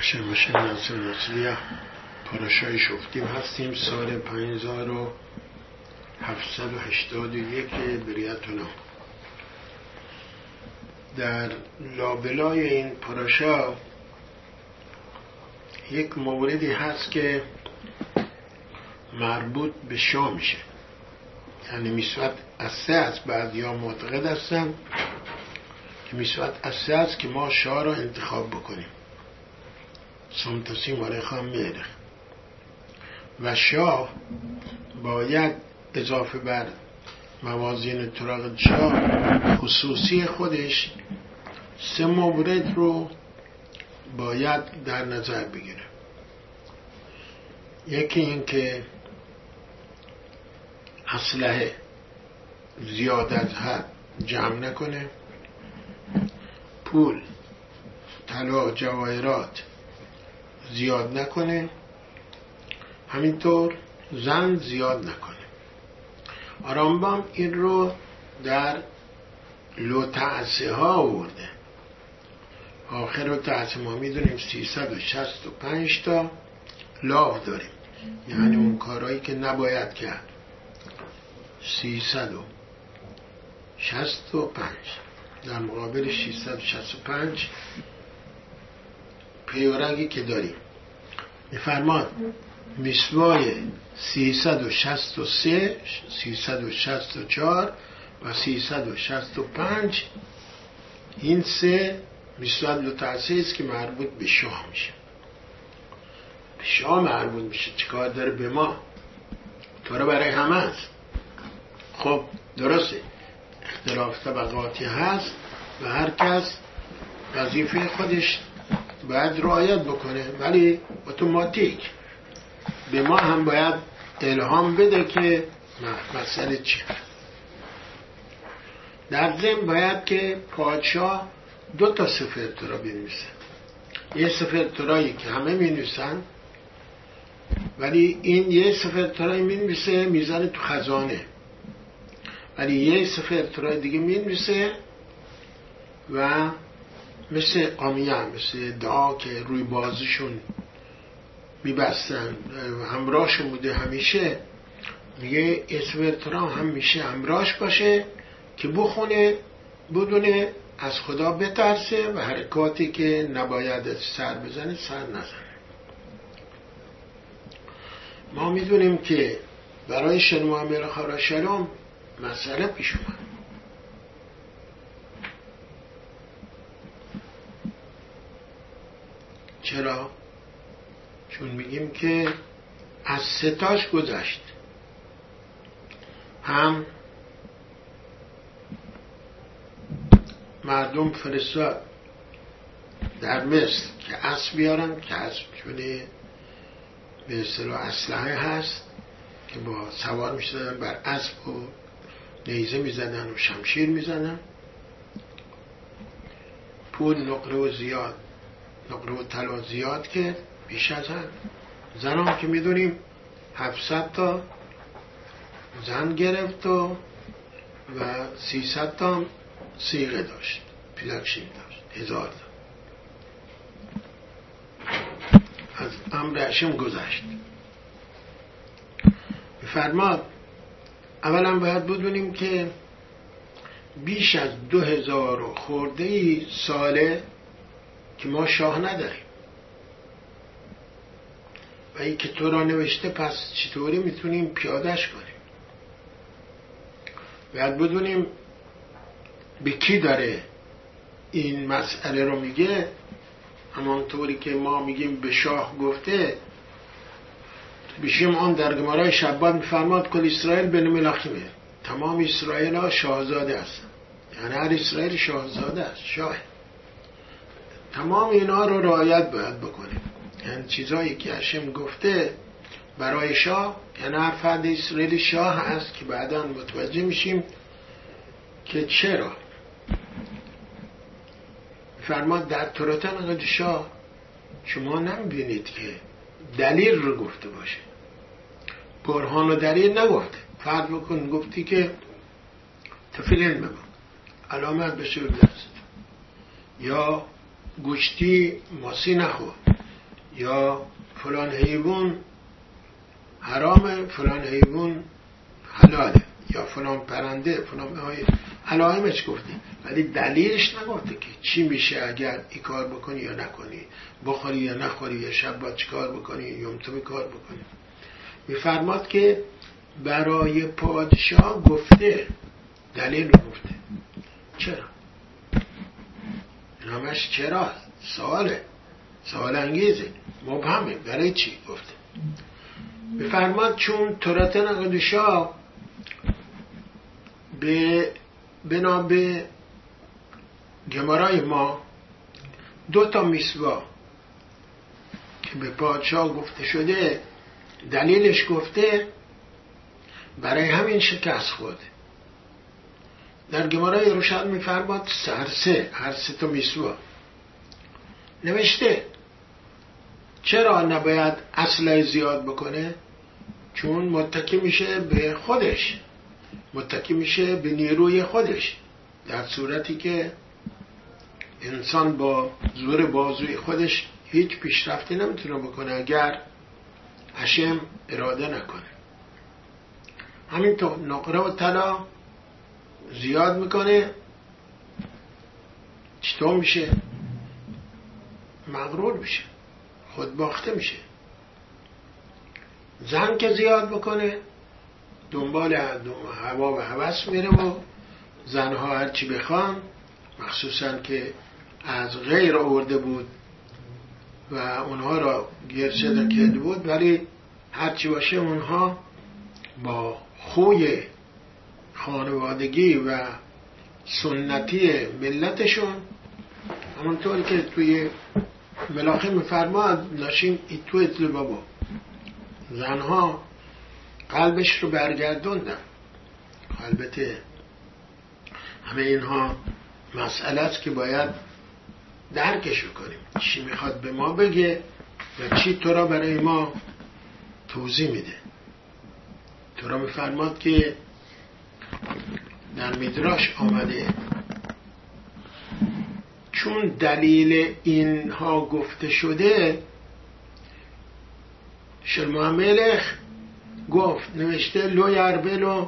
شمشن ناصر نصریه پاراشای شفتیم هستیم. سال 5781 بریتونا. در لابلای این پاراشا یک موردی هست که مربوط به شاه میشه، یعنی میسوت اسه است. بعضی ها معتقد هستن که میسوت اسه است که ما شاه را انتخاب بکنیم، سمتسی مارخان میره و شاه باید اضافه بر موازین طراق شاه خصوصی خودش 3 مورد رو باید در نظر بگیره. یکی این که اسلحه زیاد از حد جمع نکنه، پول طلا جواهرات زیاد نکنه، همینطور زن زیاد نکنه. رامبام این رو در لوتعسه ها آورده. آخر لوتعسه ما میدونیم 365 تا لاو داریم، یعنی اون کارهایی که نباید کرد. 365 در مقابل 665 پیورنگی که داریم. میفرماد میسوای 363 364 و 365 این 3 میسوای لوتعسه است که مربوط به شاه میشه. به شاه مربوط میشه. چیکار داره به ما؟ تو را برای همه است. خب درسته اختلاف طبقاتی هست و هر کس وظیفه خودش باید رعایت بکنه، ولی اتوماتیک به ما هم باید الهام بده که مسئله چیه. در ضمن باید که پادشاه 2 تا سفر ترا بنویسه. یه سفر ترایی که همه مینویسن، ولی این یه سفر ترایی مینویسه میزنه تو خزانه، ولی یه سفر ترای دیگه مینویسه و مثل قامیه، مثل دعا که روی بازشون میبستن همراهشون بوده همیشه، میگه اسورترا هم میشه همراهش باشه که بخونه بدونه از خدا بترسه و حرکاتی که نباید سر بزنه سر نزنه. ما میدونیم که برای شنوه ملخاراشلوم مسئله پیش اومد. چرا؟ چون میگیم که از 3 تاش گذشت. هم مردم فرستاد در مصر که اسب بیارن، که اسب شده به اصطلاح اسلحه هست که با سوار میشدن بر اسب و نیزه میزدن و شمشیر میزدن. پول نقره و زیاد، نقره و طلا زیاد که بیش از حد. زن هم که میدونیم 700 تا زن گرفت و 300 تا صیغه داشت، پیلکشین داشت، 1000 تا. از امر هشم گذشت. فرماد اولا باید بدونیم که بیش از 2000 خورده ساله که ما شاه نداریم و این که تو را نوشته، پس چطوری میتونیم پیادش کنیم؟ باید بدونیم به کی داره این مسئله رو میگه. همانطوری که ما میگیم به شاه گفته، بشیم آن در گمارای شبان میفرماد کل اسرائیل بن ملاخیمه، تمام اسرائیل ها شاهزاده هستن، یعنی هر اسرائیل شاهزاده است، شاه. تمام اینا رو رعایت باید بکنیم. یعنی چیزایی که هشم گفته برای شاه، یعنی هر فرد اسرائیلی شاه هست که بعدا متوجه میشیم که چرا. فرماد در توراتن شاه شما نمیبینید که دلیل رو گفته باشه، برهان و دلیل نگفته. فرض بکن گفتی که تفیلین ببن علامت بشه به دست، یا گوشتی ماسی نخور، یا فلان حیوان حرامه فلان حیوان حلاله، یا فلان پرنده فلان علائمش گفته، ولی دلیلش نگفته که چی میشه اگر این کار بکنی یا نکنی، بخوری یا نخوری، یا شب با چی کار بکنی یا تو کار بکنی. میفرماد که برای پادشاه گفته، دلیل رو گفته. چرا؟ همش چرا؟ سوال انگیزه، مبهمه. برای چی گفته؟ میفرماد چون تورات نقدشاه بنا به گمارای ما 2 میسوا که به پادشاه گفته شده دلیلش گفته، برای همین شکست خورده. در گمارای یروشلم میفرماد هر سه تا میسوا نوشته چرا نباید اسلحه زیاد بکنه؟ چون متکی میشه به خودش، متکی میشه به نیروی خودش، در صورتی که انسان با زور بازوی خودش هیچ پیشرفتی نمیتونه بکنه اگر هشم اراده نکنه. همینطور نقره و طلا زیاد میکنه، چطور میشه؟ مغرور میشه، خودباخته میشه. زن که زیاد بکنه دنبال هوا و هوس میره و زنها هرچی بخوان، مخصوصا که از غیر آورده بود و اونها را گرچه کرده بود، ولی هرچی باشه اونها با خوی خانوادگی و سنتی ملتشون، همونطور که توی ملاخی میفرماد ناشین ایتو اتل بابا، زنها قلبش رو برگردوندن. البته همه اینها مسئله است که باید درکش کنیم، چی میخواد به ما بگه و چی تو را برای ما توضیح میده. تو را میفرماد که در میدراش آمده چون دلیل اینها گفته شده، شلما ملخ گفت، نوشته لو یربلو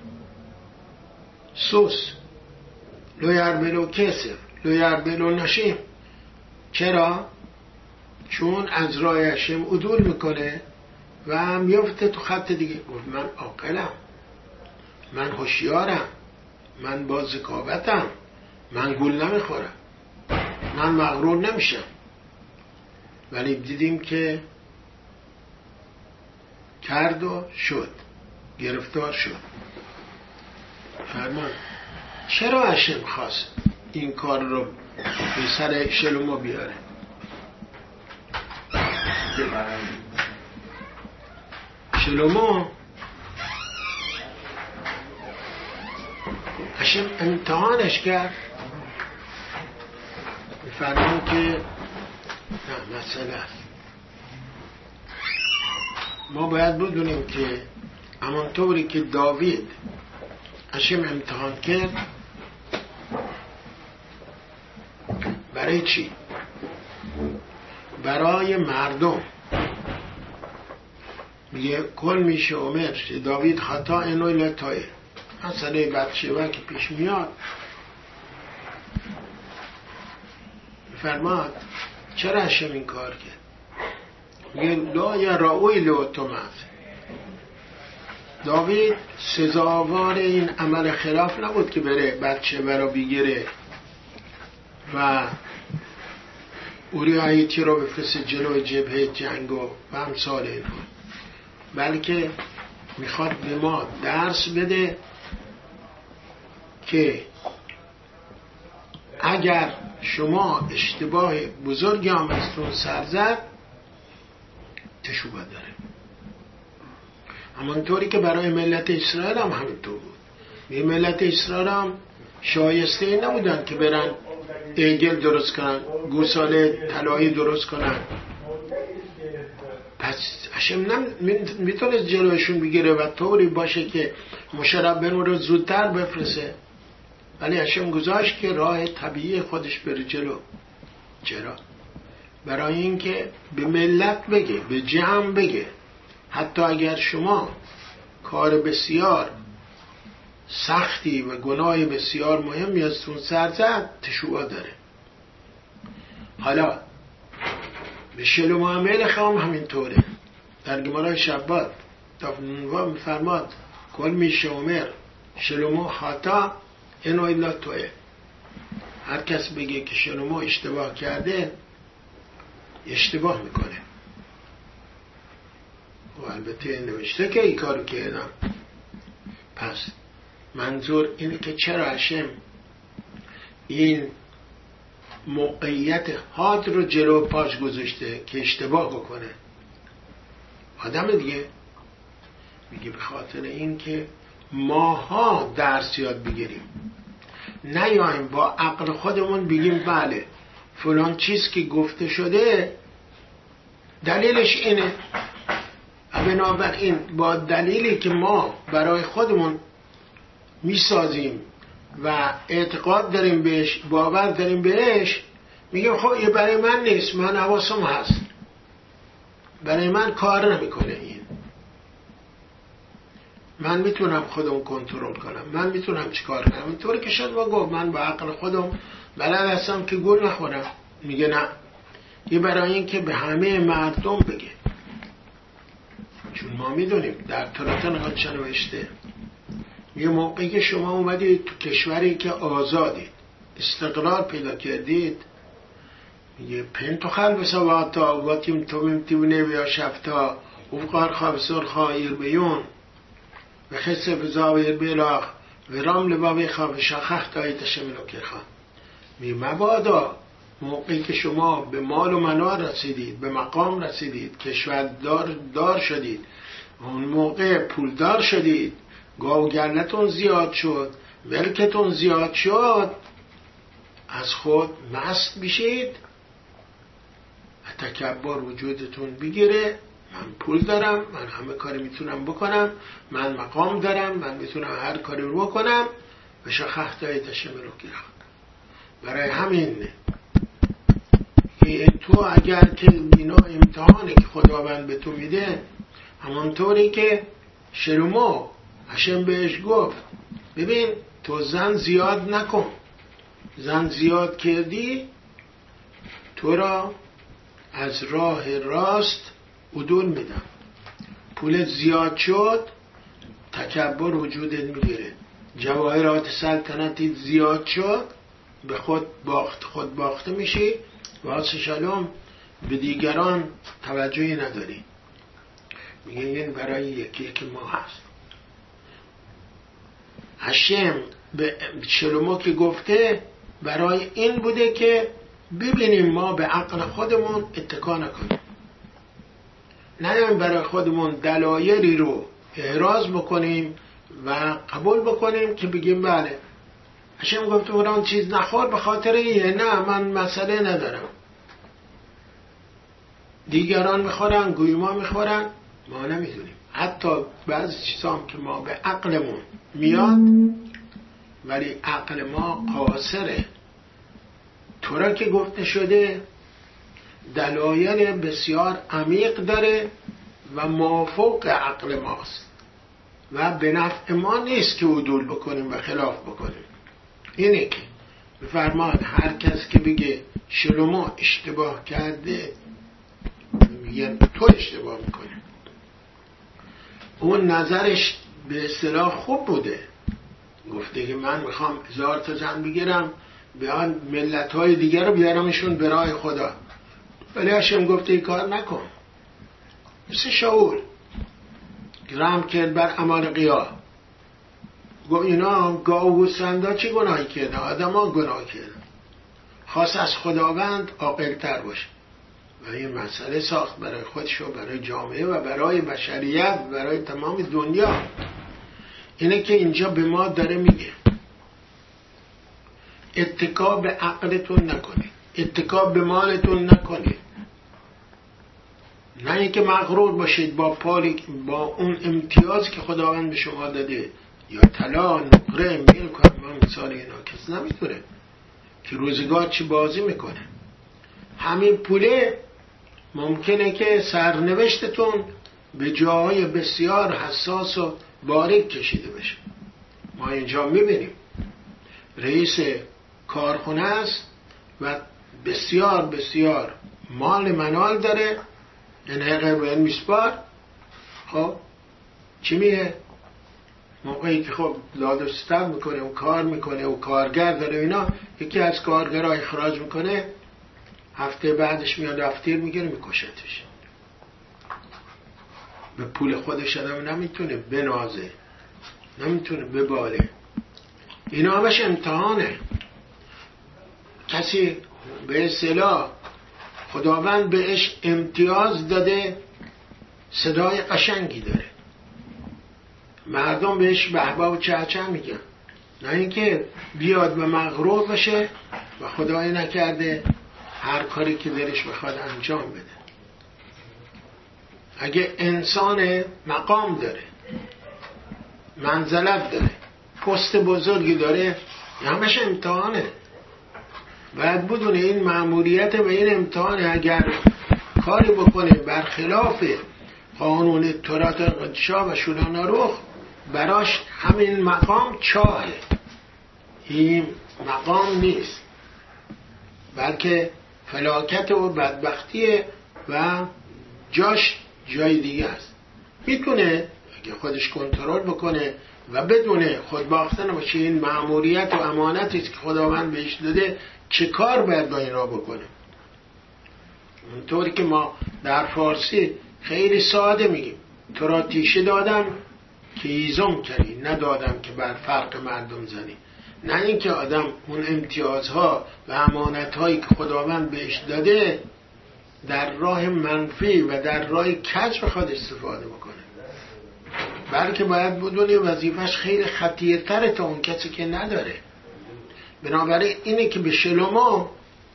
سوس، لو یربلو کسر، لو یربلو نشیم. چرا؟ چون از راه هشم عدول میکنه و میفته تو خط دیگه. گفت من عاقلم، من هوشیارم، من با ذکاوتم، من گول نمیخورم، من مغرور نمیشم. ولی دیدیم که کرد و شد، گرفتار شد. فرمان چرا هشم خواست این کار رو به سر شلومو بیاره؟ شلومو هشم امتحانش کرد. فرمان که نه، مسئله است. ما باید بدونیم که همانطوری که داوید هشم امتحان کرد، برای چی؟ برای مردم. میگه کل میشه عمر داوید خطا اینوی لطایه، مسئله بدشوه که پیش میاد. فرماد چرا هشم این کار کرد؟ میگه لا یا راوی لوتومت، داوید سزاوار این عمل خلاف نبود که بره بچه برا بگیره و اوری آیتی رو بفرسته جلو جبهه جنگ و همسال اینها، بلکه میخواد به ما درس بده که اگر شما اشتباه بزرگی هم ازتون سر زد تشوبه داره. همونطوری که برای ملت اسرائیل هم همینطور بود. به ملت اسرائیل هم شایسته نبودن که برن عجل درست کنن، گوساله طلایی درست کنن. پس هشم میتونه جلوشون بگیره و طوری باشه که مشرب رو زودتر بفرسه، ولی هشم گذاشت که راه طبیعی خودش بره جلو. چرا؟ برای اینکه به ملت بگه، به جمع بگه، حتی اگر شما کار بسیار سختی و گناه بسیار مهمی ازتون سر زد، تشوع داره. حالا به شلومو ملخ هم همینطوره. در گمارای شبات دافنونوا میفرماد کل میشه عمر شلومو خطا اینو ایلا توه. هر کس بگه که شلومو اشتباه کرده، اشتباه میکنه. و البته نوشته که این کارو کردم. پس منظور اینه که چرا هشم این موقعیت حاد رو جلو پاش گذاشته که اشتباه بکنه. آدم دیگه میگه به خاطر این که ماها درس یاد بگیریم، نیاییم با عقل خودمون بگیم بله فلان چیز که گفته شده دلیلش اینه، بنابراین با دلیلی که ما برای خودمون میسازیم و اعتقاد داریم بهش، باور داریم بهش، میگیم خب این برای من نیست، من حواسم هست، برای من کار نمیکنه، این من میتونم خودم کنترل کنم، من میتونم چیکار کنم. اینطوری که شد با گفت من با عقل خودم بلد هستم که گول نخورم. میگه نه، این برای این که به همه مردم بگه. چون ما میدونیم در تورات نقاط نوشته یه موقعی که شما اومدید تو کشوری که آزادید، استقلال پیدا کردید، میگه پنتو خلبسا واتا واتیم تومیم تیونه بیا شفتا افقار خوابسور خواهیر بیون و خسه بزاویر بیلاخ و رام لبابی خواب شاخخ تایت شملو کرخان. میگه مبادا موقعی که شما به مال و منال رسیدید، به مقام رسیدید، کشور دار شدید، اون موقع پولدار شدید، گاوگرنتون زیاد شد، ملکتون زیاد شد، از خود مست بشید و تکبر وجودتون بگیره. من پول دارم، من همه کاری میتونم بکنم، من مقام دارم، من میتونم هر کاری رو بکنم و شخختای تشمه رو گیرم. برای همین تو اگر که اینا امتحانی که خداوند به تو میده، همانطوری که شلومو هشم بهش گفت ببین تو زن زیاد نکن، زن زیاد کردی تو را از راه راست عدول میدم، پولت زیاد شد تکبر وجودت میگیره، جواهرات سلطنتیت زیاد شد به خود باخته میشی و شلوم به دیگران توجهی نداری. میگه این برای یکی که ما هست. هشم به شلومو که گفته برای این بوده که ببینیم ما به عقل خودمون اتکا نکنیم، نیایم برای خودمون دلایلی رو احراز بکنیم و قبول بکنیم که بگیم بله هشم گفته برای چیز نخور به خاطر ایه، نه من مسئله ندارم، دیگران میخورن، گویما میخورن، ما نمیدونیم. حتی بعضی چیزا هم که ما به عقلمون میاد ولی عقل ما قاصره. طورا که گفته شده دلایل بسیار عمیق داره و موافق عقل ماست و به نفع ما نیست که عدول بکنیم و خلاف بکنیم. اینه که بفرمان هر کس که بگه شلومو اشتباه کرده، میگن تو اشتباه میکنی. اون نظرش به اصطلاح خوب بوده، گفته که من میخوام 1000 تا زن بگیرم بیان ملت‌های دیگر رو بیارمشون به راه خدا، ولی هشم گفته این کار نکن. مثل شاول رحم کرد بر امالقیا، گفت اینا گاو و گوسفندا چی گناهی کردن؟ آدما گناه کردن، خواست از خداوند عاقل‌تر باشه و این مسئله ساخت برای خودش و برای جامعه و برای بشریت و برای تمام دنیا. اینه که اینجا به ما داره میگه اتکا به عقلتون نکنید، اتکا به مالتون نکنید، نه اینکه مغرور باشید با اون امتیازی که خداوند به شما داده، یا طلا، نقره، میل کنم. من مثال اینا کس نمیدونه که روزگار چی بازی میکنه. همین پوله ممکنه که سرنوشتتون به جاهای بسیار حساس و باریک کشیده بشه. ما اینجا میبینیم رئیس کارخونه است و بسیار بسیار مال منال داره، انحقه باید میسپار. خب چی میه؟ موقعی که خب داد و ستد میکنه و کار میکنه و کارگر داره اینا، یکی از کارگرها اخراج میکنه، هفته بعدش میاد دفتر میگیره میکشتش. به پول خودش آدم نمیتونه بنازه، نمیتونه بباله. اینا همش امتحانه. کسی به اصطلاح خداوند بهش امتیاز داده، صدای قشنگی داره، مردم بهش بهبه و چهچه میگن، نه اینکه بیاد و مغرور بشه و خدای نکرده هر کاری که دلش بخواد انجام بده. اگه انسان مقام داره، منزلت داره، پست بزرگی داره، همش امتحانه. باید بدونه این مأموریت و این امتحانه. اگر کاری بکنه برخلاف قانون تورات قدشا و شولاناروخ، براش همین مقام چاهه، این مقام نیست، بلکه فلاکت و بدبختیه و جاش جای دیگه است. میتونه اگه خودش کنترل بکنه و بدونه خود باختن باشه این مأموریت و امانتی که خداوند بهش داده چه کار باید با این را بکنه. اونطوری که ما در فارسی خیلی ساده میگیم تو را تیشه دادم که ایزم کنی، ندادم که بر فرق مردم زنی. نه اینکه آدم اون امتیازها و امانتهایی که خداوند بهش داده در راه منفی و در راه کج بخواد استفاده بکنه، بلکه باید بدونه وظیفش خیلی خطیرتره تا اون کسی که نداره. بنابراین اینه که به شلومو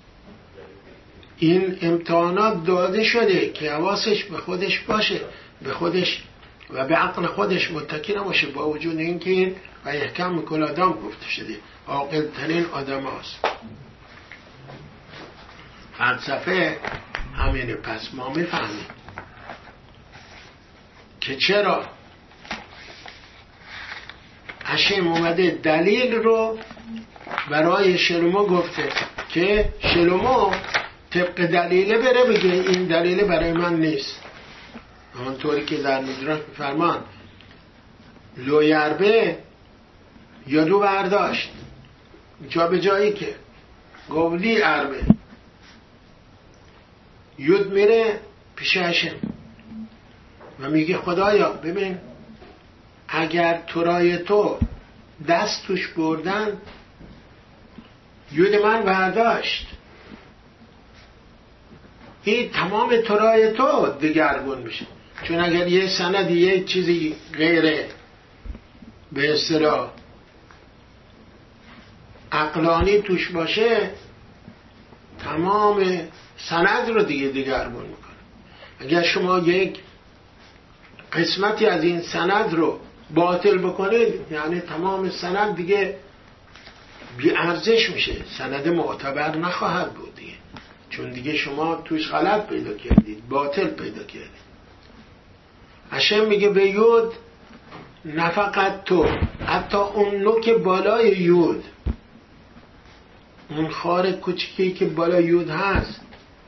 این امتحانات داده شده که حواسش به خودش باشه، به خودش و به عقل خودش متکی نباشه، با وجود اینکه این و احکام کل آدم گفته شده عاقل ترین آدم هاست. فلسفه همینه. پس ما میفهمیم که چرا هشم اومده دلیل رو برای شلومو گفته که شلومو طبق دلیله بره بگه این دلیل برای من نیست. همونطوری که در میدراش میفرمان لویربه یادو برداشت جا به جایی که گولی عربه یود میره پیش هشم و میگه خدایا ببین اگر تورای تو دست توش بردن یود من برداشت، این تمام تورای تو دگرگون میشه. چون اگر یه سندی یه چیزی غیر به اصطلاح عقلانی توش باشه تمام سند رو دیگه دگرگون میکنه. اگر شما یک قسمتی از این سند رو باطل بکنید یعنی تمام سند دیگه بی ارزش میشه، سند معتبر نخواهد بود دیگه، چون دیگه شما توش غلط پیدا کردید، باطل پیدا کردید. هشم میگه به یود نه فقط تو، حتی اون نوک بالای یود، اون خار کوچکی که بالای یود هست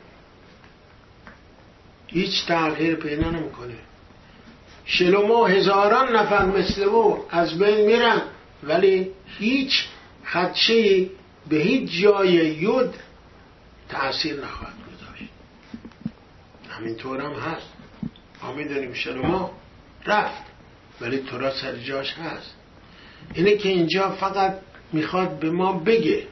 هیچ تغییر پیدا نمیکنه. شلومو هزاران نفر مثل او از بین میرن ولی هیچ خدشه‌ای به هیچ جای یود تأثیر نخواهد گذاشت. همینطور هم هست. ما میدونیم شلومو رفت ولی تورا سر جاش هست. اینه که اینجا فقط میخواد به ما بگه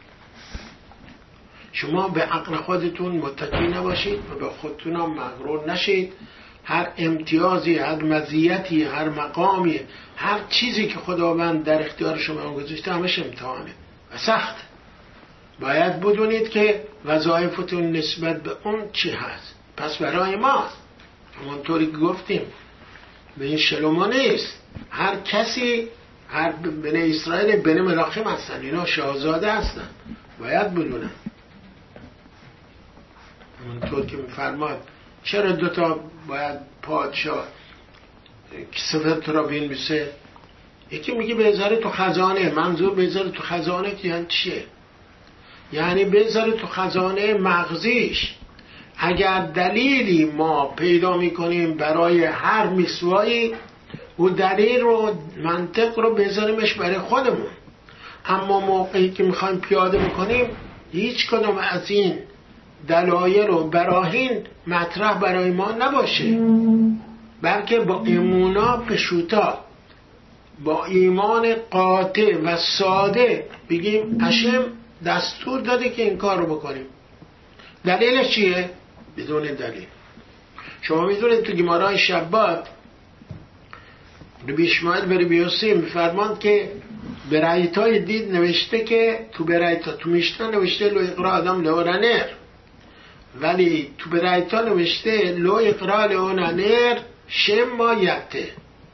شما به عقل خودتون متکی نباشید و به خودتون هم مغرور نشید. هر امتیازی، هر مزیتی، هر مقامی، هر چیزی که خداوند در اختیار شما گذاشته همش امتحانه و سخت. باید بدونید که وظایفتون نسبت به اون چی هست. پس برای ما همونطوری که گفتیم به این شلومو نیست، هر کسی، هر بنی اسرائیل بنی ملاخیم هستن، اینا شاهزاده هستن، باید بدونن. همونطور که میفرماد چرا دوتا باید پادشاه سفر تورا بنویسه؟ یکی میگه بذاره تو خزانه. منظور بذاره تو خزانه که یعنی چیه؟ یعنی بذاره تو خزانه مغزیش. اگر دلیلی ما پیدا میکنیم برای هر مسوایی، و دلیل رو منطق رو بذاریمش برای خودمون. اما موقعی که میخوایم پیاده بکنیم هیچ کدوم از این دلایل و براهین مطرح برای ما نباشه، بلکه با ایمونا پشوتا، با ایمان قاطع و ساده بگیم هشم دستور داده که این کار رو بکنیم. دلیلش چیه؟ بدون دلیل. شما میدونید تو گمارای شبات ربی اسماعیل به ربی یوسی میفرماند که برایتای دید نوشته که تو برایتا تو میشتن نوشته لو اقرا آدم لورنر، ولی تو برایتا نوشته لو اقرا لورنر شما یته.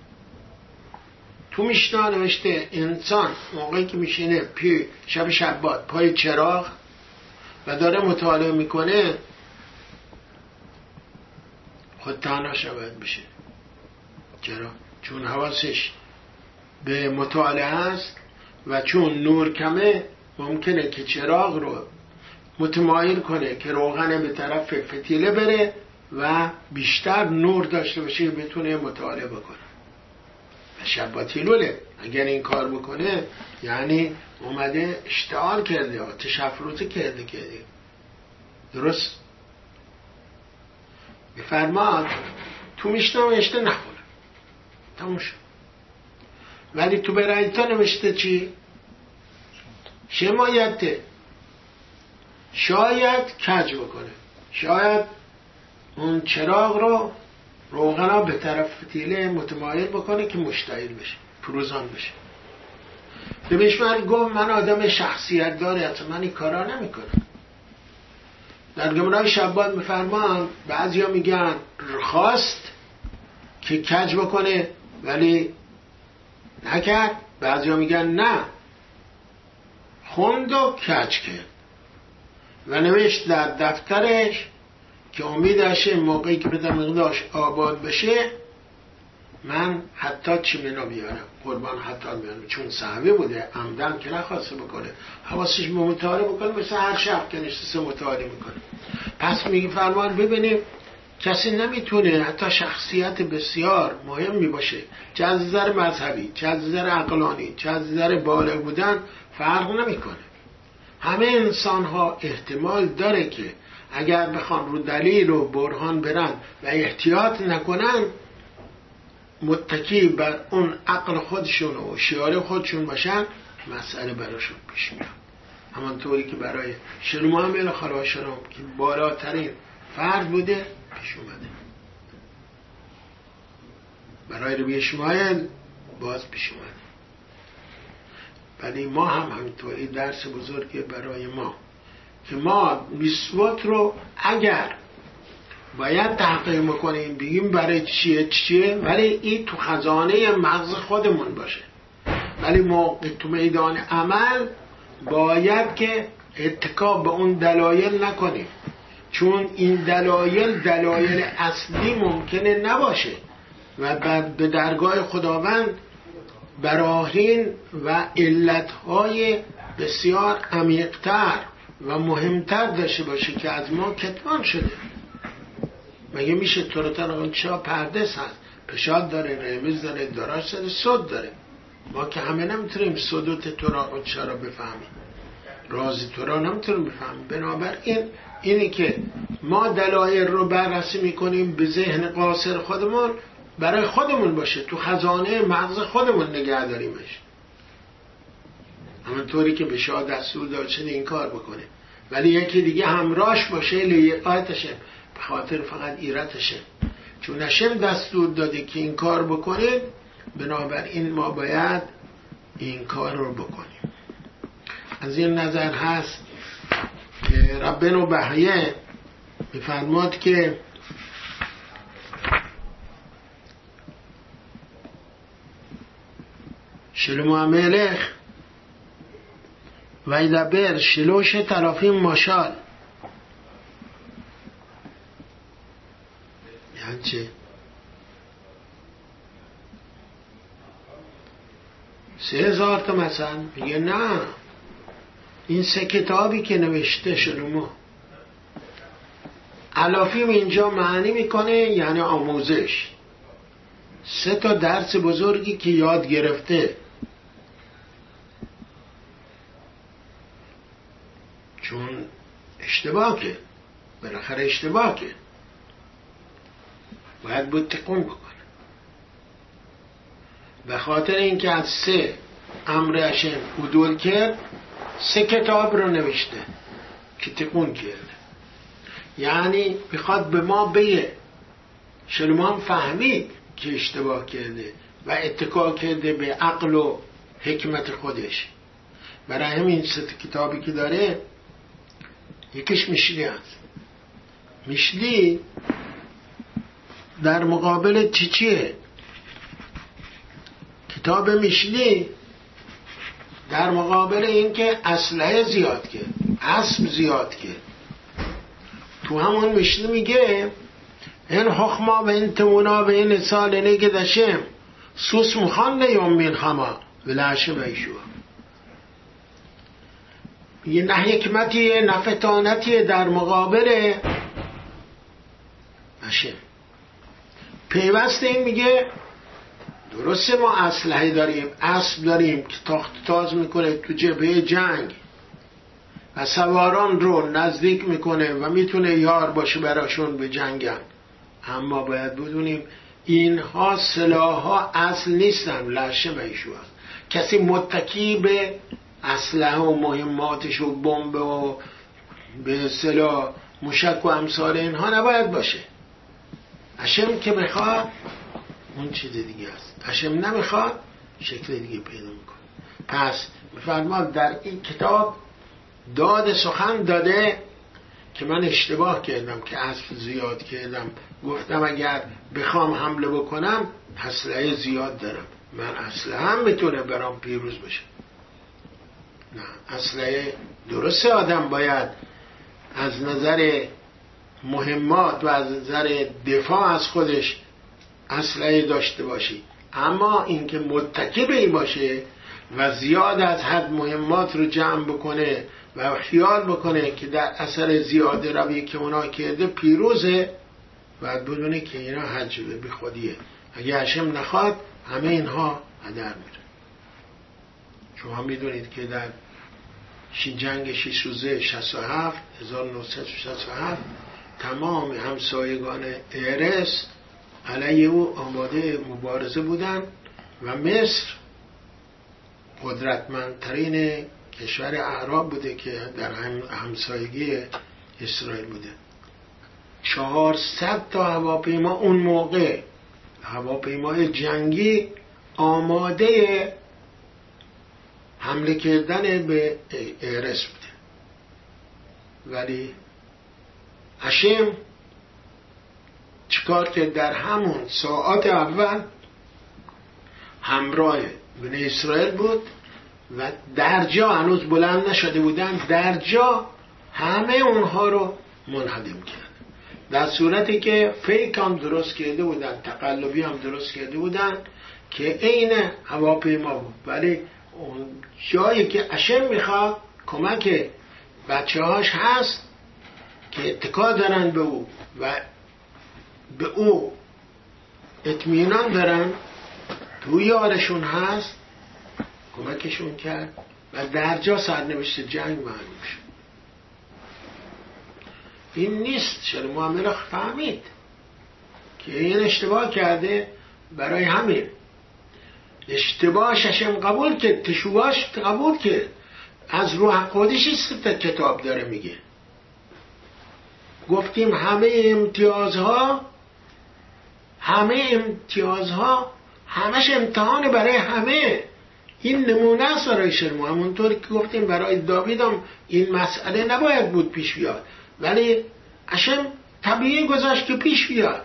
تو میشتن نوشته انسان موقعی که میشینه شب شبات پای چراغ و داره مطالعه میکنه خود تنها شود بشه. چرا؟ چون حواسش به مطالعه هست و چون نور کمه ممکنه که چراغ رو متمایل کنه که روغن به طرف فتیله بره و بیشتر نور داشته باشه که بتونه مطالعه بکنه. و شباتیلوله اگر این کار بکنه یعنی اومده اشتعال کرده، آتش افروزی کرده. درست؟ بفرماد تو میشنم نوشته نخوره تموم شد. ولی تو برایتا نوشته چی؟ شمایته. شاید کج بکنه، شاید اون چراغ رو روغنا به طرف فتیله متمایل بکنه که مشتعل بشه، پروزان بشه. بهش من گفت من آدم شخصیت داره، من این کارا نمیکنم. در گمراه شبات میفرمان بعضیا میگن خواست که کج بکنه ولی نکرد، بعضیا میگن نه خوند و کج کرد و نوشت در دفترش که امیدشه موقعی که پدر مقداش آباد بشه من حتی چیمنا بیارم، قربان حتی بیارم، چون صحبه بوده عمدن که نخواسته بکنه، حواسش به مطالعه بکنه، مثل هر شب که نشسته مطالعه میکنه. پس میگه فرمان ببینیم کسی نمیتونه حتی شخصیت بسیار مهمی باشه، چه از نظر مذهبی، چه از نظر عقلانی، چه از نظر بالغ بودن فرق نمیکنه. همه انسان ها احتمال داره که اگر بخوان رو دلیل و برهان برن و احتیاط نکنن متکی بر اون عقل خودشون و شیار خودشون باشن مسئله براشون پیش میاد. همانطوری که برای شلومو خلاشرام که بالاترین فرد بوده پیش اومده، برای ربی اسماعیل باز پیش اومده. ولی ما هم همینطوری درس بزرگی برای ما که ما مسواک رو اگر باید تحقیق بکنیم بگیم برای چیه ولی این تو خزانه مغز خودمون باشه. ولی موقع تو میدان عمل باید که اتکا به اون دلایل نکنیم، چون این دلایل اصلی ممکنه نباشه و به درگاه خداوند براهین و علتهای بسیار عمیق‌تر و مهمتر داشته باشه که از ما کتمان شده. مگه میشه توراتن اونچا پردس هست، پشاد داره، رمز داره، دراش داره، صد داره. ما که همه نمیتونیم صدوت تورا اونچا را بفهمیم، راز تورا نمیتونیم بفهمیم. بنابراین اینی که ما دلایل رو بررسی میکنیم به ذهن قاصر خودمون برای خودمون باشه، تو خزانه مغز خودمون نگه داریمش، همونطوری که به شاه دستور داد شده این کار بکنه. ولی یکی دیگه همراهش باشه لیقاتشه، به خاطر فقط ایرتشه، چون هشم دستور داده که این کار بکنه، بنابراین ما باید این کار رو بکنیم. از این نظر هست که ربنا بحیه میفرماد که شلومو המלך וידבר שלוש אלפים משל یعنی چه؟ 3000 تا مثلا. میگه نه، این 3 کتابی که نوشته شلومو الافیم اینجا معنی میکنه یعنی آموزش. 3 تا درس بزرگی که یاد گرفته، چون اشتباه که بالاخره اشتباه که باید بود تکون بکنه. به خاطر اینکه از 3 امر هشم عدول کرد 3 کتاب رو نوشته که تکون کرده. یعنی میخواد به ما بگه شلومان فهمید که اشتباه کرده و اتکا کرده به عقل و حکمت خودش. برای همین 3 کتابی که داره، یکیش میشلی هست. میشلی در مقابل چیه؟ کتاب میشلی در مقابل اینکه اسلحه زیاد کرد، اسب زیاد کرد. تو همون میشلی میگه این حکما و این تمونا و این سال نگه دشم سوس مخان نیوم من خما ولعشه بیشوه. یه نه حکمتیه نه فتانتیه در مقابل هشم. پیوست این میگه درسته ما اسلحه داریم، اسب داریم که تاخت تاز میکنه تو جبهه جنگ و سواران رو نزدیک میکنه و میتونه یار باشه براشون به جنگن، اما باید بدونیم اینها سلاح‌ها اصل نیستن. لشه بیشو هست. کسی متکی به اسلحه و مهماتش و بمب و به سلاح موشک و امثال اینها نباید باشه. هشم که بخواد اون چیز دیگه است، هشم نمیخواد شکل دیگه پیدا میکنه. پس میفرماد در این کتاب داد سخن داده که من اشتباه کردم که اسب زیاد کردم، گفتم اگر بخوام حمله بکنم اسلحه زیاد دارم، من اسلحه هم میتونه برام پیروز بشه. نه، اسلحه درسته آدم باید از نظر مهمات و از نظر دفاع از خودش اسلحه داشته باشی، اما اینکه متکی به این باشه و زیاد از حد مهمات رو جمع بکنه و خیال بکنه که در اثر زیاده روی که اونا کرده پیروزه، باید بدونه که اینا حجبه بی خودیه. اگه هشم نخواد همه اینها هدر میره. شما میدونید که در جنگ 6 روزه 67 1967 تمام همسایگان ارس علیه او آماده مبارزه بودن و مصر قدرتمندترین کشور اعراب بوده که در همسایگی اسرائیل بوده. 400 تا هواپیما اون موقع، هواپیمای جنگی، آماده حمله کردن به ارس بوده. ولی هشم چیکار که در همون ساعات اول همراه بنی اسرائیل بود و در جا، هنوز بلند نشده بودن، در جا همه اونها رو منهدم کرد. در صورتی که فیک هم درست کرده بودن، تقلبی هم درست کرده بودن که عین هواپیما بود، ولی اون جایی که هشم میخواد کمک بچه هاش هست که اتکا دارن به او و به او اطمینان دارن، تو یارشون هست، کمکشون کرد و در جا سرنوشت جنگ معلوم شد. این نیست. شلوم امیر فهمید که این اشتباه کرده، برای همین اشتباهش هشم قبول کرد، تشوهاش قبول کرد. از روح خودش است کتاب داره میگه. گفتیم همه امتیازها همش امتحان برای همه. این نمونه است برای شلوم. همونطور که گفتیم برای داوید هم این مسئله نباید بود پیش بیاد، ولی هشم طبیعی گذاشت که پیش بیاد،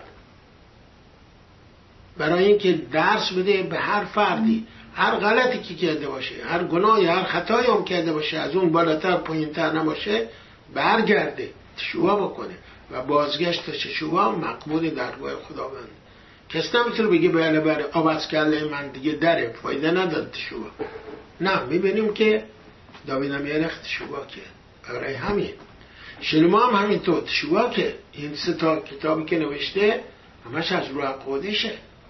برای اینکه درس بده به هر فردی. هر غلطی که کرده باشه، هر گناهی، هر خطایی هم کرده باشه، از اون بالاتر پایینتر نباشه، برگرده تشوه بکنه و بازگشت تشوع مقبول درگاه خداوند. کس نمیتونه بگه بله بله آب از کله من دیگه دره، فایده نداد تشوع. نه، میبینیم که داوید هم یه رخت تشوع که برای همین شلوم هم همینطور تشوع که این 3 کتابی که نوشته همش از روح قدسه.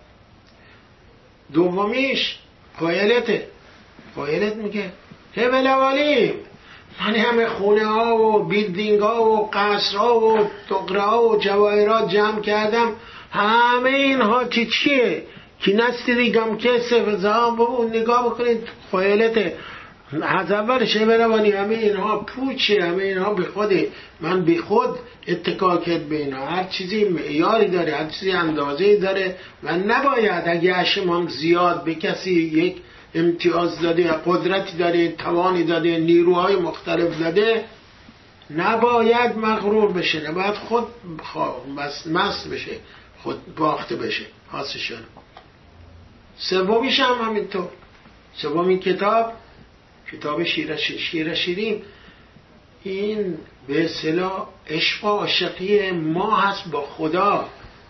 دومیش قایلته. قایلت میگه هبل اولیم، من همه خونه ها و بیلدینگ ها و قصر ها و تقره ها و جواهرات جمع کردم، همه اینها چیه که نستی دیگم که سفزام و نگاه بکنید قایلته. از اولش هبل اولیم، همه اینها پوچه، همه اینها به خوده، من به خود اتکا کرد به اینا. هر چیزی معیاری داره، هر چیزی اندازه‌ای داره و نباید اگه اشمان زیاد به کسی یک امتیاز داده، قدرتی داره، توانی داده، نیروهای مختلف داده، نباید مغرور بشه، نباید خود مست بشه، خود باخته بشه. حاسشان سومیش هم همینطور. سومین کتاب شیر شیرین، این به اصطلاح عشق و عاشقی ما هست با خدا.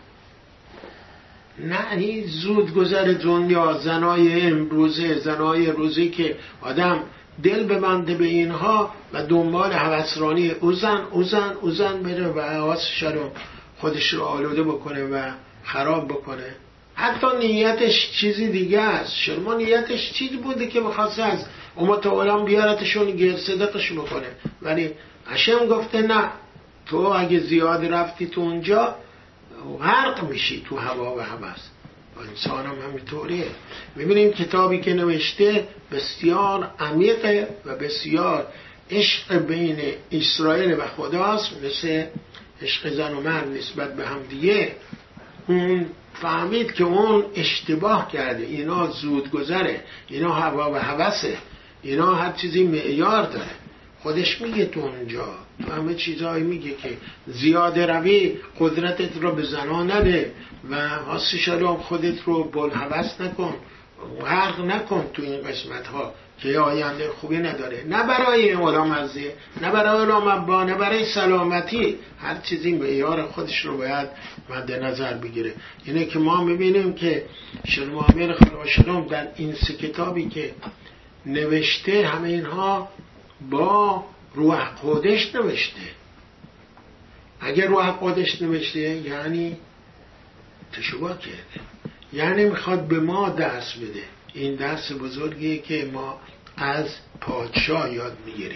نه این زود گذر دنیا، زنای امروزه، زنای روزی که آدم دل ببنده به اینها و دنبال هوسرانی اوزن بره و حواسش رو خودش رو آلوده بکنه و خراب بکنه. حتی نیتش چیزی دیگه است. شما نیتش چیزی بوده که بخواسته از امت عالم بیارتشون گرصدقش بکنه، ولی هشم گفته نه، تو اگه زیاد رفتی تو اونجا غرق میشی تو هوا و هوس. انسان هم همینطوریه. میبینیم کتابی که نوشته بسیار عمیقه و بسیار عشق بین اسرائیل و خداست، مثل عشق زن و مرد نسبت به هم دیگه. اون فهمید که اون اشتباه کرده، اینا زود گذره، اینا هوا و هوسه، اینا هر چیزی معیار داره. خودش میگه تو اونجا، تو همه چیزایی میگه که زیاده روی قدرتت رو به زنا نده و حاسش رو خودت رو بلحوث نکن، غرق نکن تو این قسمت ها که آینده خوبی نداره، نه برای علامزه، نه برای علامبا، نه برای سلامتی. هر چیزی معیار خودش رو باید مد نظر بگیره. اینه که ما میبینیم که شلوم امیر خلوشلوم در این 3 کتابی که نوشته همه اینها با روح قدس نوشته. اگر روح قدس نوشته یعنی تشوع کرده، یعنی میخواد به ما درس بده. این درس بزرگیه که ما از پادشاه یاد میگیریم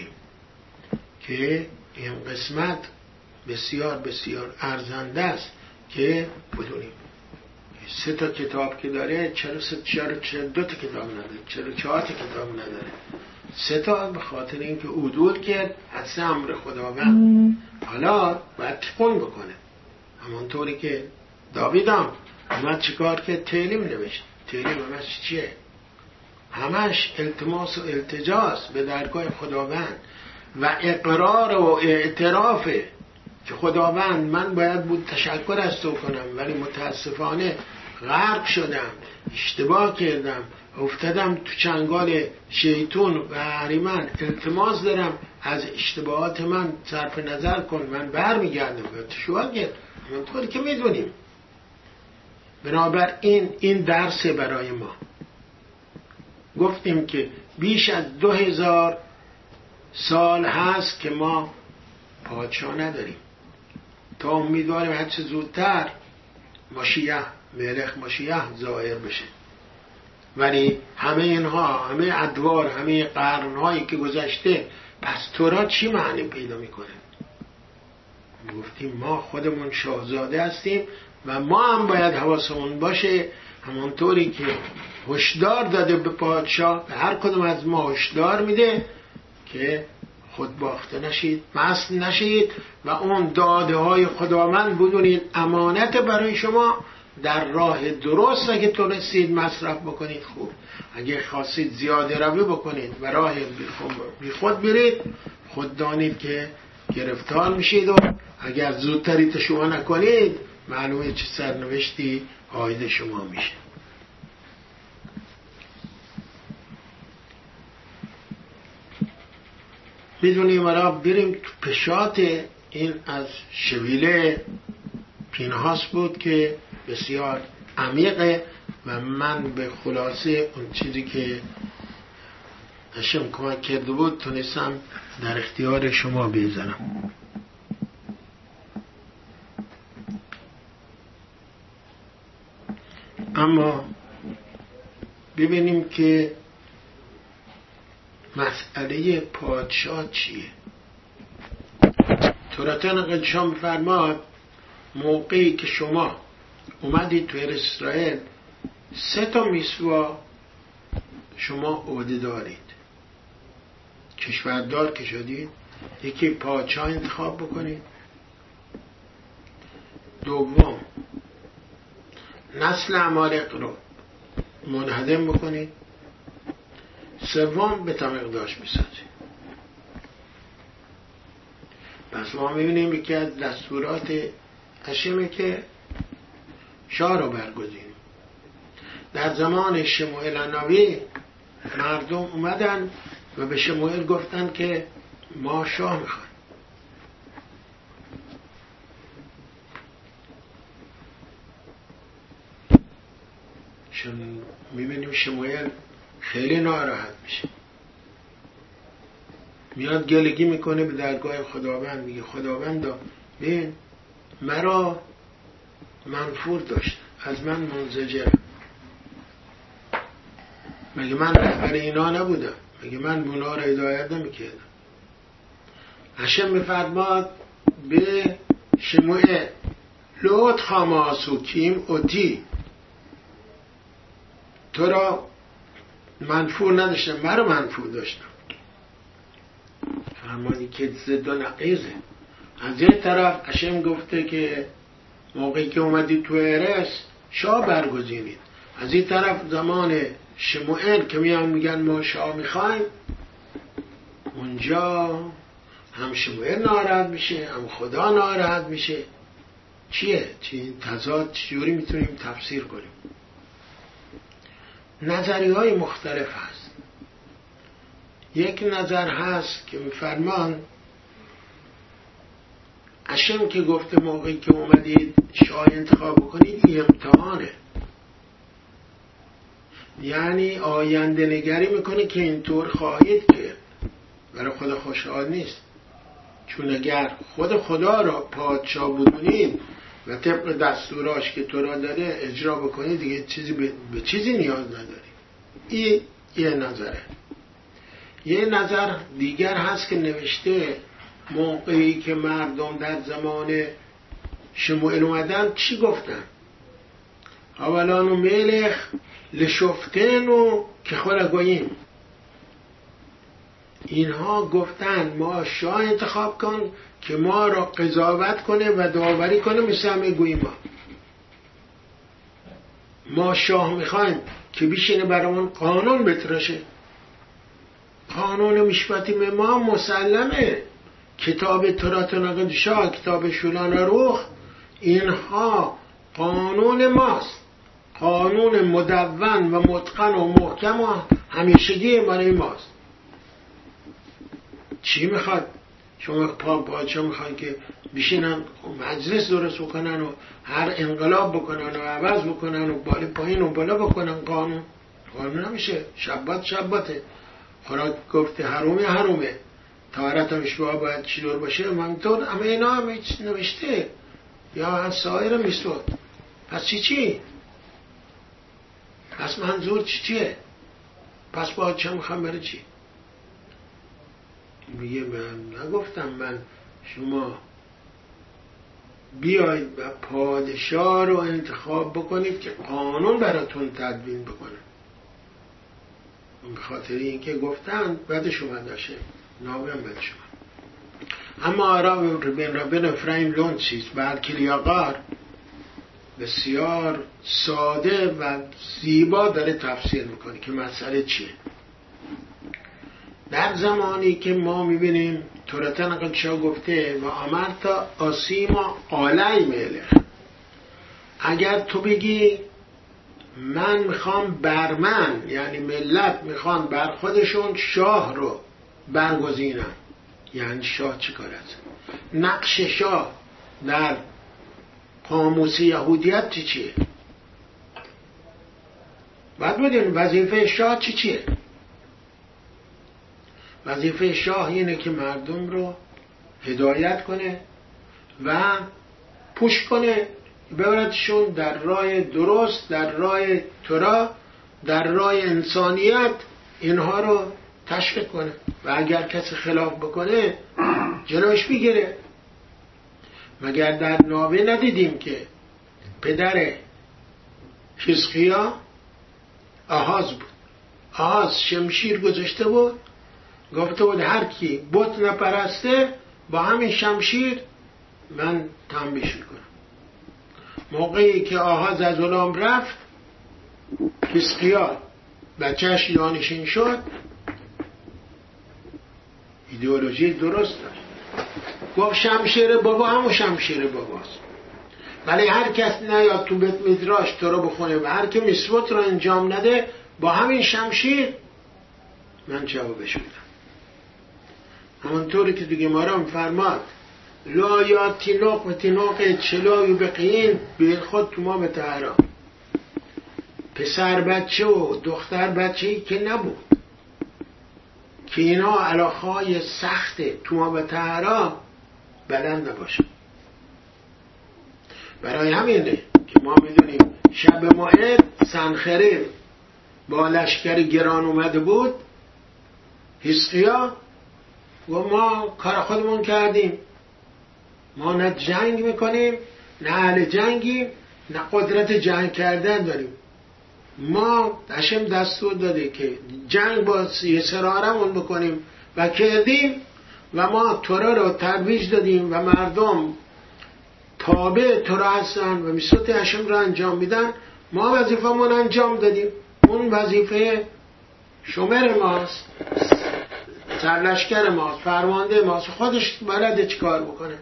که این قسمت بسیار بسیار ارزنده است که بدونیم. 3 کتاب که داره، چرا 2 کتاب نداره، چرا 4 کتاب نداره؟ 3 به خاطر اینکه عدول کرد از امر خداوند. حالا باید تکون بکنه، همونطوری که داوید هم اومد چیکار که تیلیم نوشت. تیلیم همش چیه؟ همش التماس و التجاس به درگاه خداوند و اقرار و اعترافه که خداوند من باید بود تشکر از تو کنم، ولی متاسفانه غرق شدم، اشتباه کردم، افتادم تو چنگال شیطون و اهریمن. التماس دارم از اشتباهات من صرف نظر کن، من برمیگردم به تشوع کرد. همونطور که میدونیم. بنابراین این درس برای ما. گفتیم که بیش از 2000 سال هست که ما پادشاه نداریم، تا امیدواریم هر چه زودتر مشیح ظاهر بشه. ولی همه اینها، همه ادوار، همه قرنهایی که گذشته، پس تورات چی معنی پیدا میکنه؟ گفتیم ما خودمون شاهزاده هستیم و ما هم باید حواسمون باشه، همونطوری که هشدار داده به پادشاه، به هر کدوم از ما هشدار میده که خود باخته نشید، مست نشید و اون داده های خداوند بدونید امانت برای شما. در راه درست اگه تونستید مصرف بکنید خوب، اگه خواستید زیاده روی بکنید و راه بی خود برید، خود دانید که گرفتار میشید و اگر زودتری تشوع نکنید معلومه چه سرنوشتی عاید شما میشه. میدونیم الان بریم تو پشات این از شویله پینهاس بود که بسیار عمیقه و من به خلاصه اون چیزی که هشم کمک کرده بود تونستم در اختیار شما بذارم. اما ببینیم که مسئله پادشاه چیه. توراتن قدشان می‌فرماد موقعی که شما اومدید تو اسرائیل 3 میثوا شما عهده دارید. کشوردار که شدید یکی پادشاه انتخاب بکنید، دوم نسل عمالق رو منهدم بکنید، سوم به تمقداش بسازید. پس ما میبینیم یکی از دستورات هشمه که شاه رو برگزینیم. در زمان شموئیل النبی مردم اومدن و به شموئیل گفتن که ما شاه میخوایم. چون میبینیم شموئیل خیلی ناراحت میشه، میاد گلگی میکنه به درگاه خداوند، میگه خداوندا ببین مرا منفور داشت، از من منزجر، مگه من رهبر اینا نبودم؟ مگه من اونا را هدایت نمیکردم؟ هشم میفرماد به شموئیل لوت خاماسوکیم اوتی، تو را منفور نداشتم، مرا منفور داشتم. فرمانی که ضد و نقیضه. از یه طرف هشم گفته که موقعی که اومدید تو ارس شاه برگزینید، از این طرف زمان شموئیل که میگن ما شاه میخوایم، اونجا هم شموئیل ناراحت میشه هم خدا ناراحت میشه. چیه؟ این تضاد چجوری میتونیم تفسیر کنیم؟ نظریه‌های مختلف هست. یک نظر هست که میفرمان هشم که گفته موقعی که اومدید شاه انتخاب بکنید این امتحانه، یعنی آینده نگری میکنه که اینطور خواهید که برای خدا خوشحال نیست. چون اگر خود خدا را پادشاه بدونید و طبق دستوراش که تو را داده اجرا بکنید دیگه چیزی به چیزی نیاز نداری. این یه نظره. یه نظر دیگر هست که نوشته موقعی که مردم در زمان شموئیل اومدن چی گفتن؟ اولانو ملخ لشفتنو که خلقویم، اینها گفتن ما شاه انتخاب کن که ما را قضاوت کنه و داوری کنه مثل همه گویما. ما شاه میخوایم که بیشینه برامون قانون بتراشه. قانون مشبتی ما مسلمه، کتاب تورات نقدشا، کتاب شولان روخ، اینها قانون ماست، قانون مدون و متقن و محکم و همیشگی برای ماست. چی میخواد؟ شما پادشاه میخوان که بشینن مجلس درست بکنن و هر انقلاب بکنن و عوض بکنن و بالا پایین و بالا بکنن؟ قانون نمیشه. شباته خوراک گفته حرومه طهارت هم اشباه باید چی دور باشه، منطور همه اینا هم نوشته یا از سایر میستود. پس چی؟ پس منظور چیه؟ پس پادشاه میخوام بره چی؟ میگه من نگفتم من شما بیاید و پادشاه رو انتخاب بکنید که قانون براتون تدوین بکنه. به خاطر اینکه گفتن بعد شما داشته نابیم بعد شما. اما ربن افرایم لونچیز برکلیاقار بسیار ساده و زیبا داره تفسیر میکنه که مسئله چیه. در زمانی که ما میبینیم تورات نقدشا گفته و امرتا آسیما آلی ملخ، اگر تو بگی من میخوام بر من، یعنی ملت میخوان بر خودشون شاه رو برگزینن، یعنی شاه چی کار است؟ نقش شاه در قاموس یهودیت چیه؟ باید بدونیم وظیفه شاه چیه؟ وظیفه شاه اینه که مردم رو هدایت کنه و پوش کنه، ببردشون در راه درست، در راه تورا، در راه انسانیت، اینها رو تشویق کنه و اگر کسی خلاف بکنه جلوش بگیره. مگر در نابه ندیدیم که پدر حزقیا آهاز بود. آهاز شمشیر گذاشته بود، گفته بود هر کی بت نپرسته با همین شمشیر من تنبیهش میکنم. موقعی که آهاز از غلام رفت، حزقیا بچهش جانشین شد، ایدئولوژی درست داشت، گفت شمشیر بابا همون شمشیر باباست، ولی هر کس نیاد تو بیت میدراش تو رو بخونه و هر که مسوت رو انجام نده با همین شمشیر من جوابش میدم. همونطوری که دیگه ما را فرماد لا یا تیناق و تیناق چلاوی بقیین بیر خود تو ما بتهرا. پسر بچه و دختر بچه‌ای که نبود که اینا علاقهای سخت تو ما بتهرا بلند نباشه. برای همینه که ما میدونیم شب موعد سنخریب با لشکر گران اومده بود، حزقیا و ما کار خودمون کردیم، ما نه جنگ میکنیم نه اهل جنگیم نه قدرت جنگ کردن داریم. ما هشم دستور داده که جنگ با سرارمون بکنیم و کردیم و ما تورا رو ترویج دادیم و مردم تابع تورا هستن و میثوق هشم رو انجام میدن. ما وظیفمون انجام دادیم، اون وظیفه شومر ماست، سرلشکر ماست، فرمانده ماست، خودش بلده چیکار بکنه.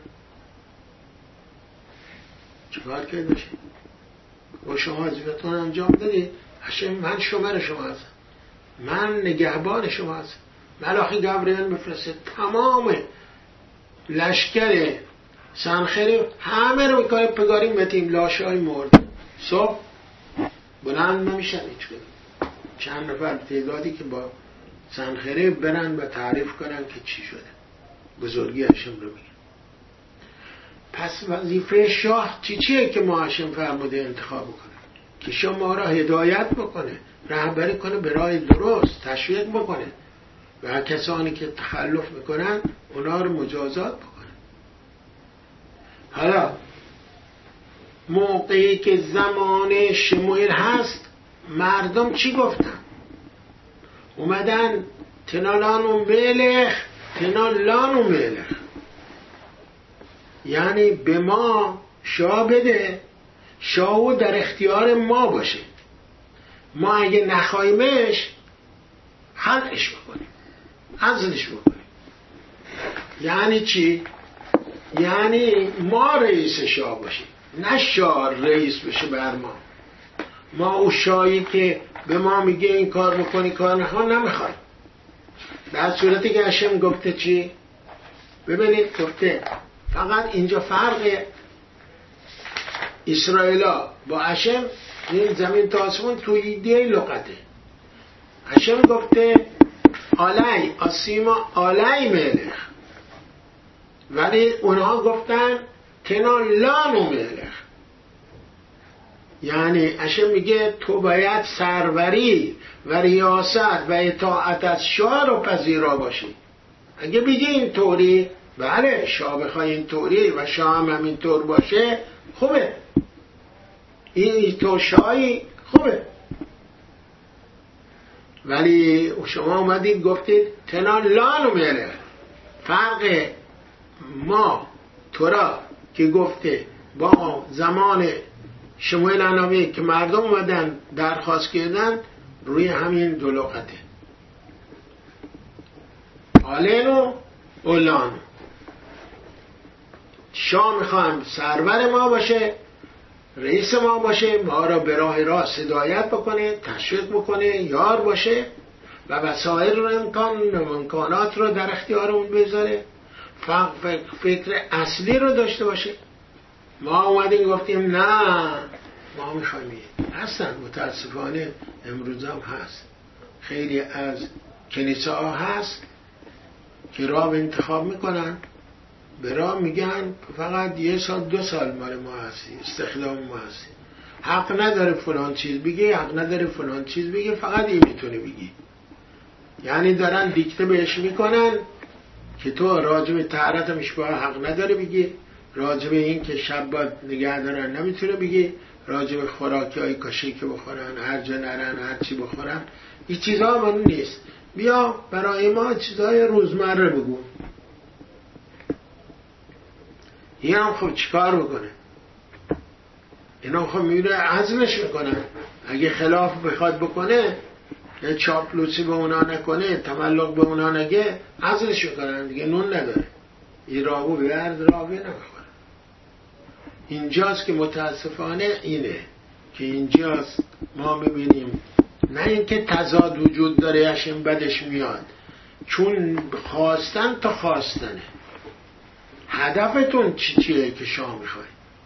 چیکار کرده و شما وظیفتون انجام دادید. هشم من شومر شما هستم، من نگهبان شما هستم. ملاخی گبریل میفرسته تمام لشکر سنخریب همه رو میکنه پگاریم بتیم لاشای مرد. صبح بلند نمیشن هیچ کنیم، چند نفر تعدادی که با سنخریب برن و تعریف کنن که چی شده، بزرگی هشم رو بگن. پس وظیفه شاه چیه که ما هشم فرموده انتخاب بکنه؟ که شاه ما را هدایت بکنه، رهبری کنه به راه درست، تشویق بکنه و کسانی که تخلف میکنن اونا رو مجازات بکنه. حالا موقعی که زمان شموئیل هست مردم چی گفتن؟ اومدن تنالانو ملخ تنالانو ملخ، یعنی به ما شاه بده، شاهو در اختیار ما باشه، ما اگه نخوایمش خلقش بکنیم، عزلش بکنیم. یعنی چی؟ یعنی ما رئیس شاه باشیم، نه شاه رئیس بشه بر ما. ما او شاهی که به ما میگه این کار بکنی کار نمیخوایم. در صورتی که هشم گفته چی؟ ببینید گفته فقط اینجا فرق اسرائیلا با هشم این زمین تا آسمون توی ایده لغته. هشم گفته آلی آسیما آلی ملخ، ولی اونها گفتن تنان لانو ملخ. یعنی هشم میگه تو باید سروری و ریاست و اطاعت از شاه رو پذیرا باشی. اگه بگی این طوری، بله شاه بخوای این طوری و شاه هم همین طور باشه خوبه، این تو شاهی خوبه، ولی شما اومدید گفتید تنان لانو ملخ. فرق ما تورا که گفته با زمان شموئیل النبی که مردم اومدن درخواست کردن روی همین دو لغته، آلینو اولانو. شاه میخوایم سرور ما باشه، رئیس ما باشه، ما را به راه راست هدایت بکنه، تشویق بکنه، یار باشه و وسایل رو امکانات رو در اختیارمون بذاره فکر اصلی رو داشته باشه. ما اومدیم گفتیم نه ما میخوایم هستن، متاسفانه امروز هم هست خیلی از کنیسه ها هست که راه انتخاب میکنن، به راه میگن فقط 1 سال 2 سال مال ما هستی، استخدام ما هستی، حق نداره فلان چیز بگه، حق نداره فلان چیز بگه، فقط این میتونه بگی. یعنی دارن دیکته بهش میکنن که تو راجب طهارت مشبوه حق نداره بگی، راجب این که شب باید نگه دارن نمیتونه بگی، راجب خوراکی های کاشی که بخورن، هر جا نرن، هر چی بخورن، این چیزها من نیست. بیا برای ما چیزهای روزمره بگو. این هم خب چیکار بکنه؟ اینا خب میره عزمش میکنن. اگه خلاف بخواد بکنه، چاپلوسی به اونا نکنه، تملق به اونا نگه، عزلش میکنن دیگه، نون نداره. این راهو بیارد راهی نمیخوره. اینجاست که متاسفانه اینه که اینجاست ما میبینیم نه اینکه تضاد وجود داره اشم بدش میاد، چون خواستن تا خواستنه. هدفتون چیه که شاه میخوای؟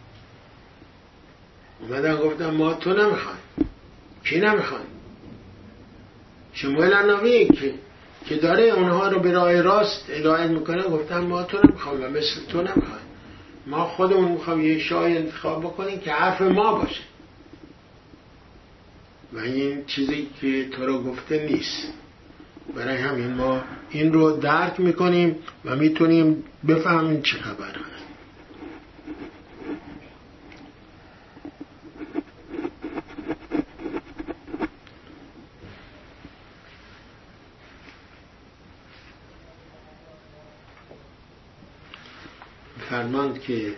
اومدن گفتن ما تو نمیخوای. کی نمیخوای؟ شموئیل النبی که داره اونها رو به راه راست هدایت میکنه گفتن ما تو نمیخوایم و مثل تو نمیخوایم، ما خودمون میخوایم یه شاه انتخاب بکنیم که حرف ما باشه و این چیزی که تو رو گفته نیست. برای همین ما این رو درک میکنیم و میتونیم بفهمیم چه خبر هست. فرماند که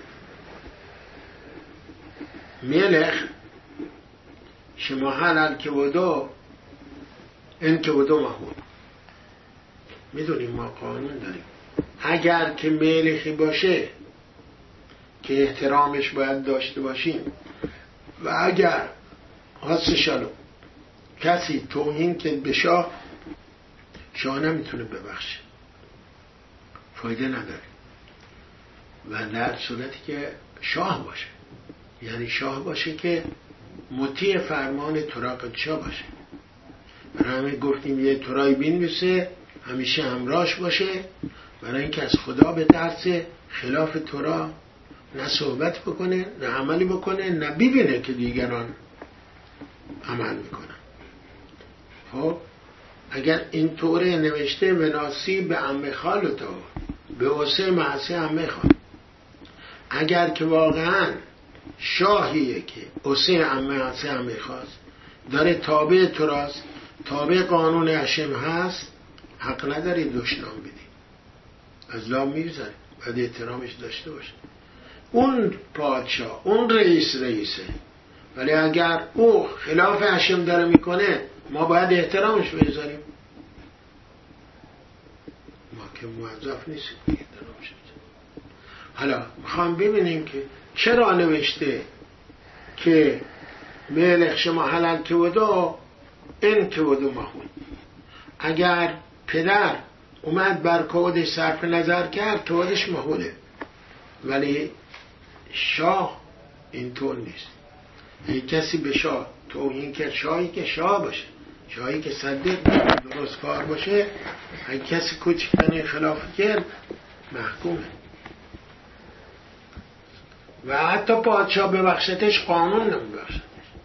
ملخ شما حلال که ودو این که ودو محمود. میدونیم ما قانون داریم اگر که ملخی باشه که احترامش باید داشته باشیم و اگر حسشالو کسی توهین که به شاه نمیتونه ببخشه، فایده نداره. و در صورتی که شاه باشه، یعنی شاه باشه که مطیع فرمان ترا شاه باشه. برای همه گفتیم یه ترای بنویسه همیشه همراهش باشه، برای اینکه از خدا به ترسه، خلاف ترا نه صحبت بکنه نه عملی بکنه نه ببینه که دیگران عمل میکنن. خب اگر این طوره نوشته وناسی به عمه خالتو به واسه معصی عمه خال، اگر که واقعا شاهیه که واسه عمه خواست داره تابع تراست، تابع قانون هشم هست، حق نداری دشنام بدی، از لام میگذاری، باید احترامش داشته باشه. اون پادشاه اون رئیسه، ولی اگر او خلاف هشم داره میکنه ما باید احترامش بذاریم. ما که موظف نیستیم احترامش بذاریم. حالا میخوام ببینیم که چرا نوشته که ملخ شما حلال که ودو این که ودو محمود. اگر پدر اومد بر کودش صرف نظر کرد کودش محموده، ولی شاه اینطور نیست. یک کسی به شاه توهین کرد، شاهی که شاه باشه، شاهی که صدق درست کار باشه، یک کسی کوچکترین خلاف کرد محکومه. و حتی پادشاه ببخشتش قانون نمیبخشتش.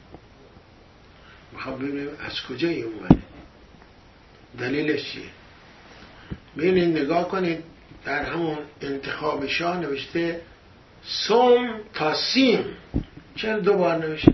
میخوام ببینیم از کجا این اومده، دلیلش چیه. ببینید نگاه کنید در همون انتخاب شاه نوشته سوم تا سیم. چرا 2 بار نوشته؟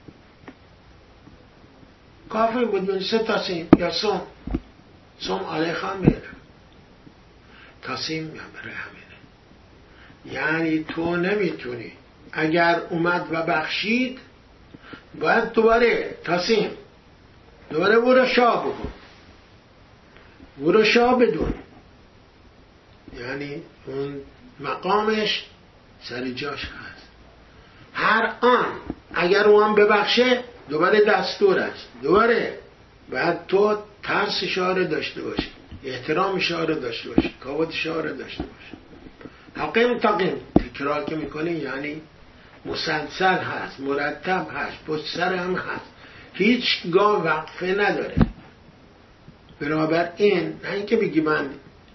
کافی بود بنویسه تا سیم یا سوم علیه خان میره تا سیم یا برای همینه. یعنی تو نمیتونی اگر اومد و بخشید باید دوباره تاسیم دوباره برو شاه بکن، برو شاه بدون، یعنی اون مقامش سر جاش هست. هر آن اگر اون ببخشه دوباره دستور است، دوباره باید تو ترس شاه رو داشته باشی، احترام شاه رو داشته باشی، کاوت شاه رو داشته باشی. حقیم تقیم تکرار که میکنه یعنی مسلسل هست، مرتب هست، پشت سر هم هست، هیچگاه وقفه نداره. بنابراین نه اینکه بگی من